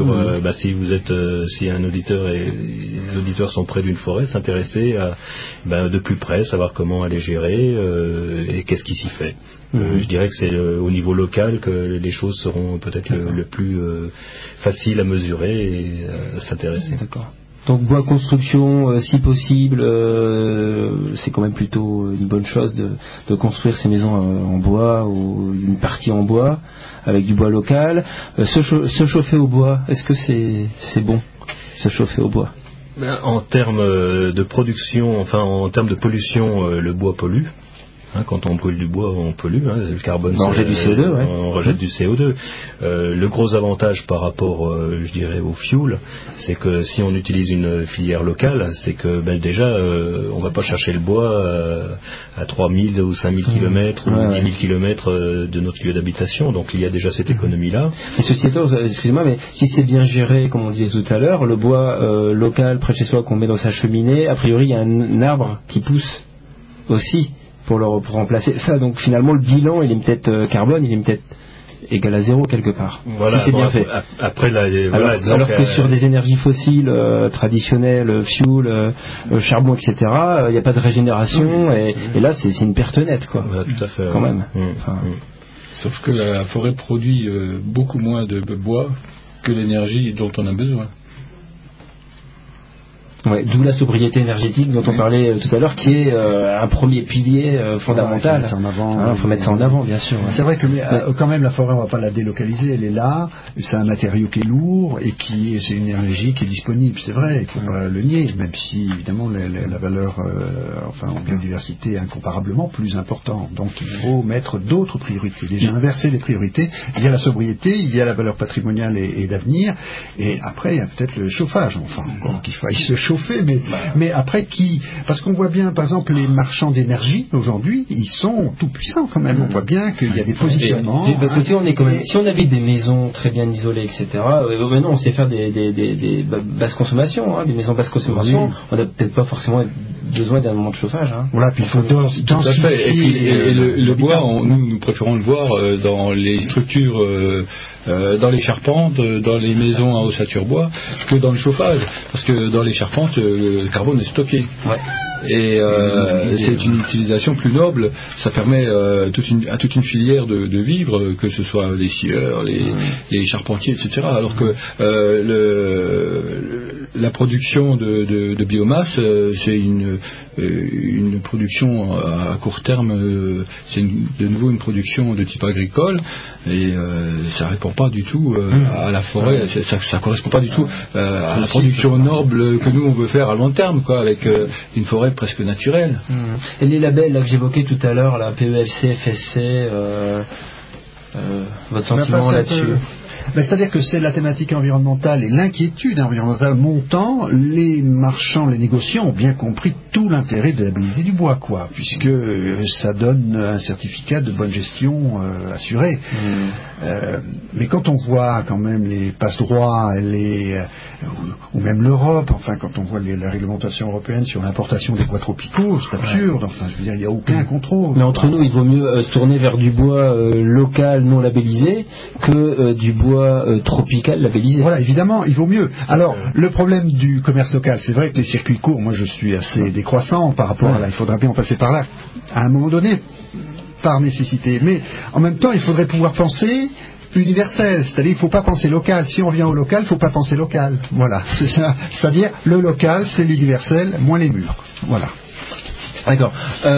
Si un auditeur et les auditeurs sont près d'une forêt, s'intéresser à de plus près, savoir comment elle est gérée et qu'est-ce qui s'y fait. Je dirais que c'est au niveau local que les choses seront peut-être le plus facile à mesurer et à s'intéresser. D'accord. Donc bois construction, si possible, c'est quand même plutôt une bonne chose de construire ces maisons en bois, ou une partie en bois avec du bois local. Se chauffer au bois, est-ce que c'est bon, se chauffer au bois? En termes de production, en termes de pollution, le bois pollue. Quand on brûle du bois, on pollue, le carbone. On rejette du CO2, ouais. On rejette du CO2. Le gros avantage par rapport, je dirais, au fuel, c'est que si on utilise une filière locale, c'est que déjà, on va pas chercher le bois à 3000 ou 5000 km ou 10 000 km de notre lieu d'habitation. Donc il y a déjà cette économie-là. Mais ceci étant, excusez-moi, mais si c'est bien géré, comme on disait tout à l'heure, le bois local près de chez soi qu'on met dans sa cheminée, a priori il y a un arbre qui pousse aussi pour remplacer ça. Donc finalement le bilan, il est peut-être carbone, il est peut-être égal à zéro quelque part. Voilà, si c'est bien fait. Après, alors que sur des énergies fossiles traditionnelles, fuel, charbon, etc., il n'y a pas de régénération, et là c'est une perte nette, quoi. Voilà, tout à fait. Quand même. Sauf que la forêt produit beaucoup moins de bois que l'énergie dont on a besoin. Ouais, d'où la sobriété énergétique dont on parlait tout à l'heure, qui est un premier pilier fondamental. Il faut mettre ça en avant, bien sûr. C'est vrai que quand même la forêt, on ne va pas la délocaliser, elle est là, c'est un matériau qui est lourd et c'est une énergie qui est disponible, c'est vrai, il ne faut pas le nier, même si évidemment la valeur en biodiversité est incomparablement plus importante. Donc il faut mettre d'autres priorités, déjà inverser les priorités. Il y a la sobriété, il y a la valeur patrimoniale et d'avenir, et après il y a peut-être le chauffage, encore qu'il faille se chauffer, mais après parce qu'on voit bien, par exemple, les marchands d'énergie aujourd'hui, ils sont tout puissants quand même. On voit bien qu'il y a des positionnements. Parce que si on habite des maisons très bien isolées, etc. Maintenant, on sait faire des basses consommations, des maisons basse consommation. Oui. On n'a peut-être pas forcément besoin d'un moment de chauffage. Voilà, puis il faut densifier. Et le bois, nous préférons le voir dans les structures. Dans les charpentes, dans les maisons à ossature bois, que dans le chauffage, parce que dans les charpentes, le carbone est stocké. Ouais. Et c'est une utilisation plus noble. Ça permet à toute une filière de vivre, que ce soit les scieurs, les charpentiers, etc. Alors que la production de biomasse, c'est une production à court terme. C'est de nouveau une production de type agricole, et ça répond pas du tout à la forêt. Ça correspond pas du tout à la production noble que nous on veut faire à long terme, avec une forêt presque naturelle. Et les labels là, que j'évoquais tout à l'heure, la PEFC, FSC, votre sentiment là-dessus? C'est-à-dire que c'est la thématique environnementale et l'inquiétude environnementale montant. Les marchands, les négociants ont bien compris tout l'intérêt de labelliser du bois, puisque ça donne un certificat de bonne gestion assuré. Mais quand on voit quand même les passe-droits, ou même l'Europe, quand on voit la réglementation européenne sur l'importation des bois tropicaux, c'est absurde. Il n'y a aucun contrôle. Mais entre nous, il vaut mieux se tourner vers du bois local non labellisé que du bois tropical labellisé. Voilà, évidemment, il vaut mieux. Alors, le problème du commerce local, c'est vrai que les circuits courts, moi je suis assez décroissant par rapport à là, il faudra bien en passer par là, à un moment donné, par nécessité. Mais en même temps, il faudrait pouvoir penser universel, c'est-à-dire il ne faut pas penser local. Si on vient au local, il ne faut pas penser local. Voilà, c'est ça. C'est-à-dire le local, c'est l'universel, moins les murs. Voilà. D'accord.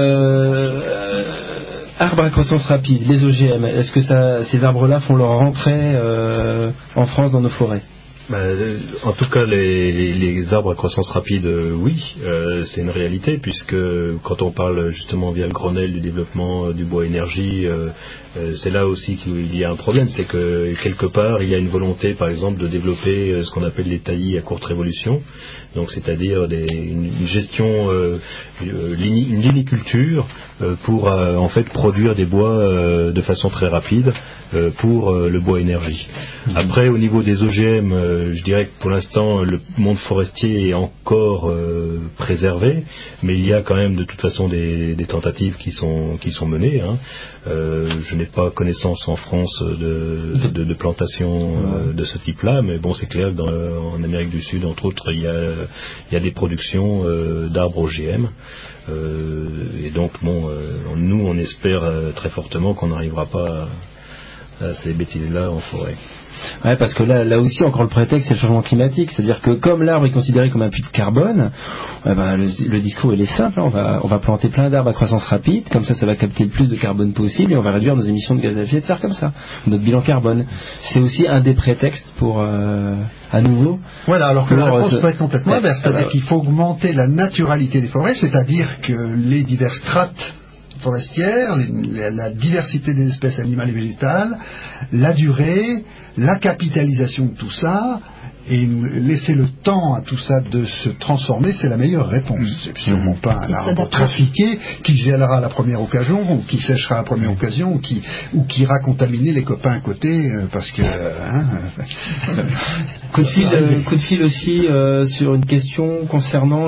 Arbres à croissance rapide, les OGM, est-ce que ces arbres-là font leur rentrée en France dans nos forêts? En tout cas, les arbres à croissance rapide, oui, c'est une réalité, puisque quand on parle justement via le Grenelle du développement du bois énergie, c'est là aussi qu'il y a un problème, c'est que quelque part il y a une volonté, par exemple, de développer ce qu'on appelle les taillis à courte révolution, donc c'est-à-dire une gestion, une liniculture pour en fait produire des bois de façon très rapide pour le bois énergie. Après, au niveau des OGM, je dirais que pour l'instant le monde forestier est encore préservé, mais il y a quand même de toute façon des tentatives qui sont menées. Je n'ai pas connaissance en France de plantations de ce type-là, mais bon, c'est clair qu'en Amérique du Sud, entre autres, il y a des productions d'arbres OGM. Et donc, nous, on espère très fortement qu'on n'arrivera pas à ces bêtises-là en forêt. Ouais, parce que là aussi encore le prétexte c'est le changement climatique, c'est-à-dire que comme l'arbre est considéré comme un puits de carbone, le discours il est simple, on va planter plein d'arbres à croissance rapide, comme ça va capter le plus de carbone possible et on va réduire nos émissions de gaz à effet de serre comme ça, notre bilan carbone. C'est aussi un des prétextes pour à nouveau. Voilà, alors que la réponse peut être complètement inverse, c'est-à-dire qu'il faut augmenter la naturalité des forêts, c'est-à-dire que les diverses strates forestières, la diversité des espèces animales et végétales, la durée, la capitalisation de tout ça, et laisser le temps à tout ça de se transformer, c'est la meilleure réponse. C'est sûrement pas un arbre trafiqué qui gèlera à la première occasion, ou qui séchera à la première occasion, ou qui ira contaminer les copains à côté, parce que... coup de fil aussi sur une question concernant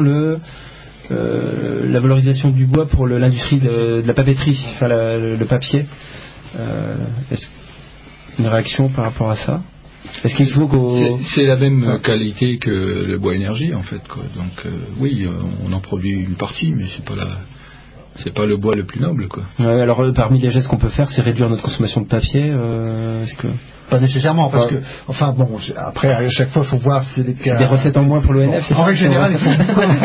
la valorisation du bois pour l'industrie de la papeterie, le papier. Est-ce une réaction par rapport à ça? Est-ce qu'il faut c'est la même qualité que le bois énergie en fait, donc oui, on en produit une partie, mais c'est pas le bois le plus noble, Ouais, alors parmi les gestes qu'on peut faire, c'est réduire notre consommation de papier. Est-ce que Pas nécessairement, parce que, enfin bon, après, à chaque fois, il faut voir si c'est les cas. C'est des recettes en moins pour l'ONF, En règle générale, il faut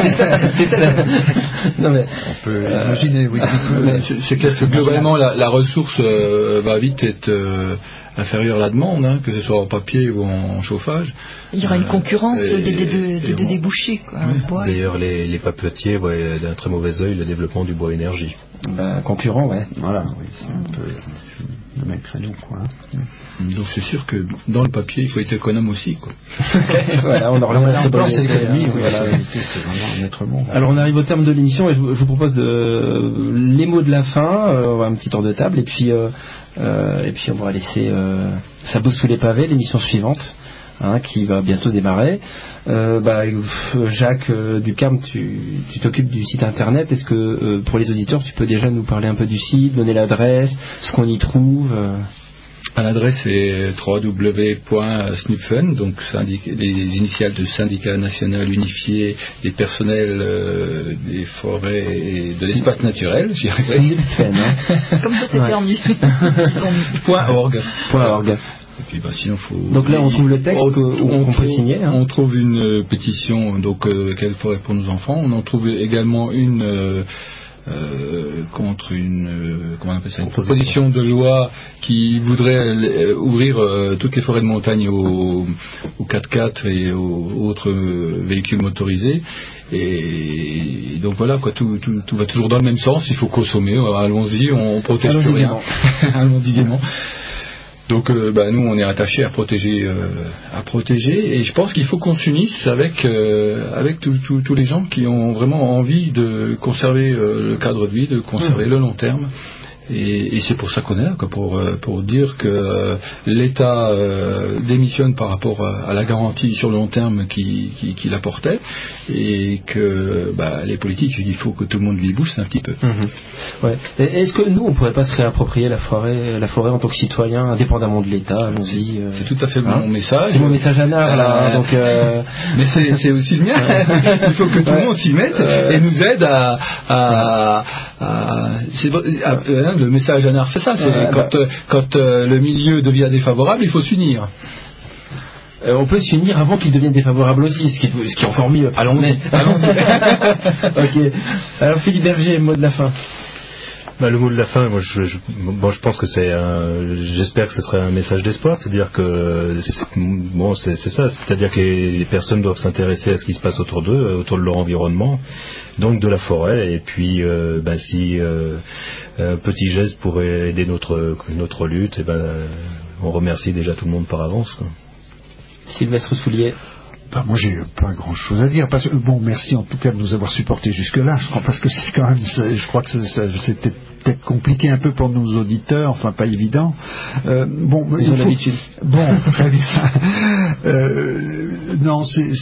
non, mais, on peut imaginer, oui. C'est clair que globalement, la ressource va vite être inférieure à la demande, hein, que ce soit en papier ou en chauffage. Il y aura une concurrence des débouchés, quoi. Oui. D'ailleurs, les papetiers voient d'un très mauvais œil le développement du bois énergie. Concurrent, ouais. Voilà, oui, c'est un peu le même créneau, quoi. Donc c'est sûr que dans le papier, il faut être économe aussi, quoi. Voilà, on en revient à c'est l'économie, hein, oui, voilà. c'est vraiment un maître mot. Alors on arrive au terme de l'émission et je vous propose les mots de la fin, un petit tour de table et puis on va laisser ça bouge sous les pavés, l'émission suivante. Qui va bientôt démarrer. Jacques Ducarme, tu t'occupes du site internet. Est-ce que pour les auditeurs, tu peux déjà nous parler un peu du site, donner l'adresse, ce qu'on y trouve L'adresse est www.snupfen, donc les initiales du Syndicat national unifié des personnels des forêts et de l'espace naturel, j'y arriverai. Snupfen, Comme ça, c'est perdu. .org. Et puis, sinon, donc là, on trouve le texte qu'on peut signer. On trouve une pétition, donc quelle forêt pour nos enfants. On en trouve également une contre comment on appelle ça, une proposition de loi qui voudrait ouvrir toutes les forêts de montagne aux 4x4 et aux autres véhicules motorisés. Et donc voilà, quoi, tout va toujours dans le même sens. Il faut consommer. Allons-y, on protège plus rien. Allons-y gaiement. Donc nous on est attachés à protéger et je pense qu'il faut qu'on s'unisse avec tous les gens qui ont vraiment envie de conserver le cadre de vie, de conserver le long terme. Et c'est pour ça qu'on est là, quoi, pour dire que l'État démissionne par rapport à la garantie sur le long terme qu'il apportait, et que les politiques, il faut que tout le monde lui booste un petit peu. Ouais. Est-ce que nous, on pourrait pas se réapproprier la forêt en tant que citoyen, indépendamment de l'État? Allons-y. C'est tout à fait mon message. C'est mon message à Nard, là. Donc, mais c'est aussi le mien. Il faut que tout le monde s'y mette et nous aide le message à Nard, c'est ça. Quand le milieu devient défavorable, il faut s'unir. On peut s'unir avant qu'il devienne défavorable aussi, ce qui est encore mieux. Allons-y. Ok. Alors Philippe Berger, mot de la fin. Le mot de la fin, moi, je pense que j'espère que ce serait un message d'espoir, c'est-à-dire que c'est ça, c'est-à-dire que les personnes doivent s'intéresser à ce qui se passe autour d'eux, autour de leur environnement, donc de la forêt, et puis si un petit geste pourrait aider notre lutte, on remercie déjà tout le monde par avance, quoi. Sylvestre Soulier. Moi, j'ai pas grand-chose à dire. Parce que, merci en tout cas de nous avoir supportés jusque-là. Je crois parce que c'est quand même, je crois que c'était peut-être compliqué un peu pour nos auditeurs, enfin pas évident. Ils ont l'habitude. Bon, très bien. Non,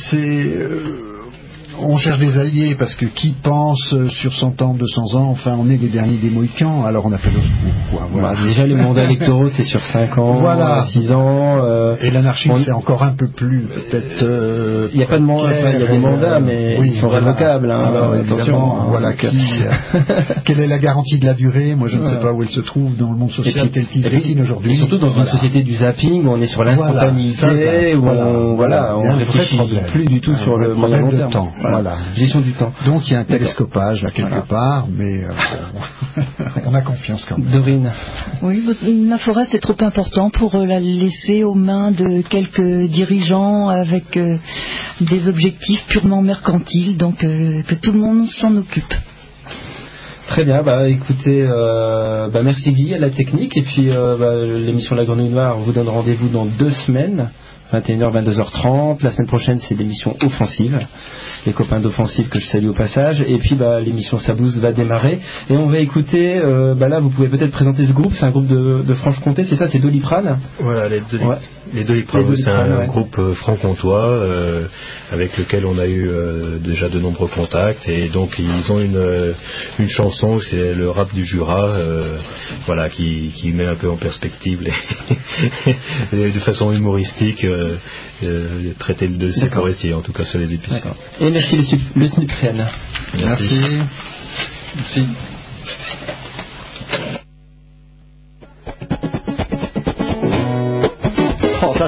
on cherche des alliés parce que qui pense sur 100 ans, 200 ans, enfin on est les derniers des Mohicans, alors on appelle au secours, quoi. Voilà. Déjà les mandats électoraux c'est sur 5 ans, voilà. 6 ans. Et l'anarchisme c'est encore un peu plus peut-être. Il n'y a pas de mandat, il y a des mandats, mais ils sont révocables. Alors évidemment, quelle est la garantie de la durée? Moi je ne sais pas où elle se trouve dans le monde social tel qu'il se décline aujourd'hui. Et surtout dans une société du zapping où on est sur l'instantanéité, où on réfléchit plus du tout sur le moyen long terme. Voilà. Gestion du temps. Donc il y a un télescopage là quelque part, mais on a confiance quand même. Dorine. Oui, la forêt c'est trop important pour la laisser aux mains de quelques dirigeants avec des objectifs purement mercantiles, donc que tout le monde s'en occupe. Très bien, écoutez, merci Guy à la technique, et puis l'émission La Grenouille Noire vous donne rendez-vous dans 2 semaines. 21h, 22h30. La semaine prochaine, c'est l'émission Offensive. Les copains d'Offensive que je salue au passage. Et puis, l'émission Sabouze va démarrer. Et on va écouter, là, vous pouvez peut-être présenter ce groupe. C'est un groupe de Franche-Comté, c'est ça? C'est Doliprane? Voilà, les Doliprane, c'est un groupe franc-comtois, avec lequel on a eu déjà de nombreux contacts. Et donc, ils ont une chanson, c'est le rap du Jura, qui met un peu en perspective de façon humoristique, traiter de ces forestiers, en tout cas sur les épicés. Et merci le Snupfen. Merci.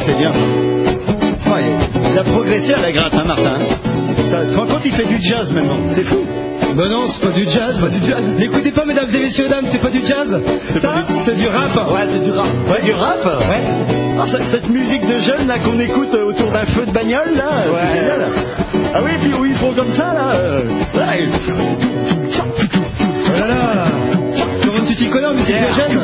c'est bien. Ouais, il a progressé à la gratte, hein, Martin. Tu te rends compte, il fait du jazz maintenant. C'est fou. Ben non, c'est pas du jazz. Pas du jazz. N'écoutez pas, mesdames et messieurs, dames, c'est pas du jazz. C'est du rap. Ouais, c'est du rap. Ouais, du rap. Ouais. Alors, cette musique de jeunes là qu'on écoute autour d'un feu de bagnole là, c'est génial. Ah oui, puis où ils font comme ça là. Ouais. Voilà. Comment tu t'y connais en musique de jeunes?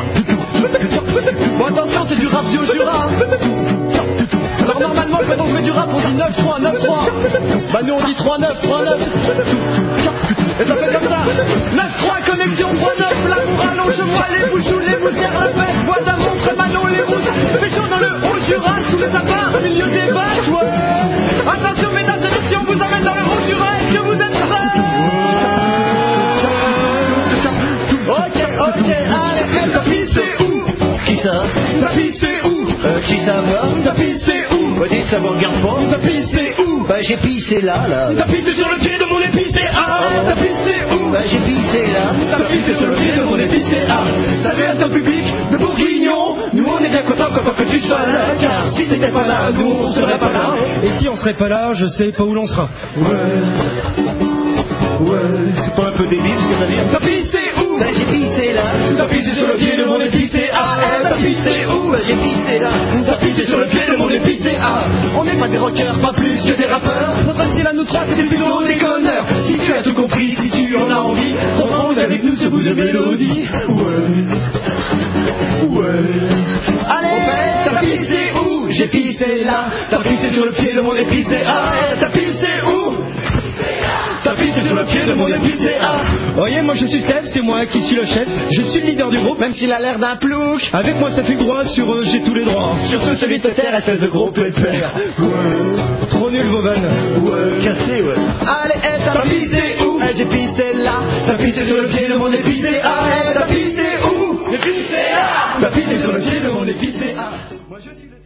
Bon, attention, c'est du rap du Haut-Jura. Alors normalement quand on fait du rap on dit 9-3, 9-3. Bah nous on dit 3-9, 3-9. Et ça fait comme ça. 9-3, connexion 3-9. L'amour allonge-moi, les bouchous, les boussières, la fête, bois d'un montre, Manon, les routes. Pécho dans le Haut-Jura, sous les sapins, au milieu des vaches, ouais. Attention mesdames et messieurs, on vous amène dans le Haut-Jura. Est-ce que vous êtes prêts? Ok, allez, t'as pissé où? Qui ça? T'as pissé où? Qui ça va? T'as pissé où? Dites ça vous regarde pas. T'as pissé où? Bah j'ai pissé là. T'as pissé sur le pied de mon épicé A. T'as pissé où? Bah j'ai pissé là. T'as pissé sur le pied de mon épicé A. Salut à ton public de Bourguignon. Nous on est bien contents que tu sois là. Car si t'étais pas là, nous on serait pas là. Et si on serait pas là, je sais pas où l'on sera. Ouais, c'est pas un peu débile ce que t'as dit? T'as pissé où? Bah j'ai pissé là. T'as pissé sur le pied de mon épicé A. T'as pissé où? Bah j'ai pissé là. T'as pissé sur le pied de mon épicé A. On n'est pas des rockers, pas plus que des rappeurs. Notre style à nous trois, c'est plutôt des connards. Si tu as tout compris, si tu en as envie, reprends avec nous ce bout de mélodie. Ouais. Allez, t'as pissé où? J'ai pissé là. T'as pissé sur le pied de mon épicé A. T'as pissé où? T'as pissé sur le pied de mon épicé A. Voyez, moi je suis Steph, c'est moi qui suis le chef. Je suis le leader du groupe. Même s'il a l'air d'un plouc. Avec moi ça fait droit, sur eux j'ai tous les droits. Surtout celui de terre, espèce de gros pépère. Ouais. Trop nul vos vannes. Ouais. Cassé, ouais. Allez, t'as pissé où? J'ai pissé là. T'as pissé sur le pied de mon épicé A. T'as pissé où? J'ai pissé là. T'as pissé sur le pied de mon épicé A. Moi je suis le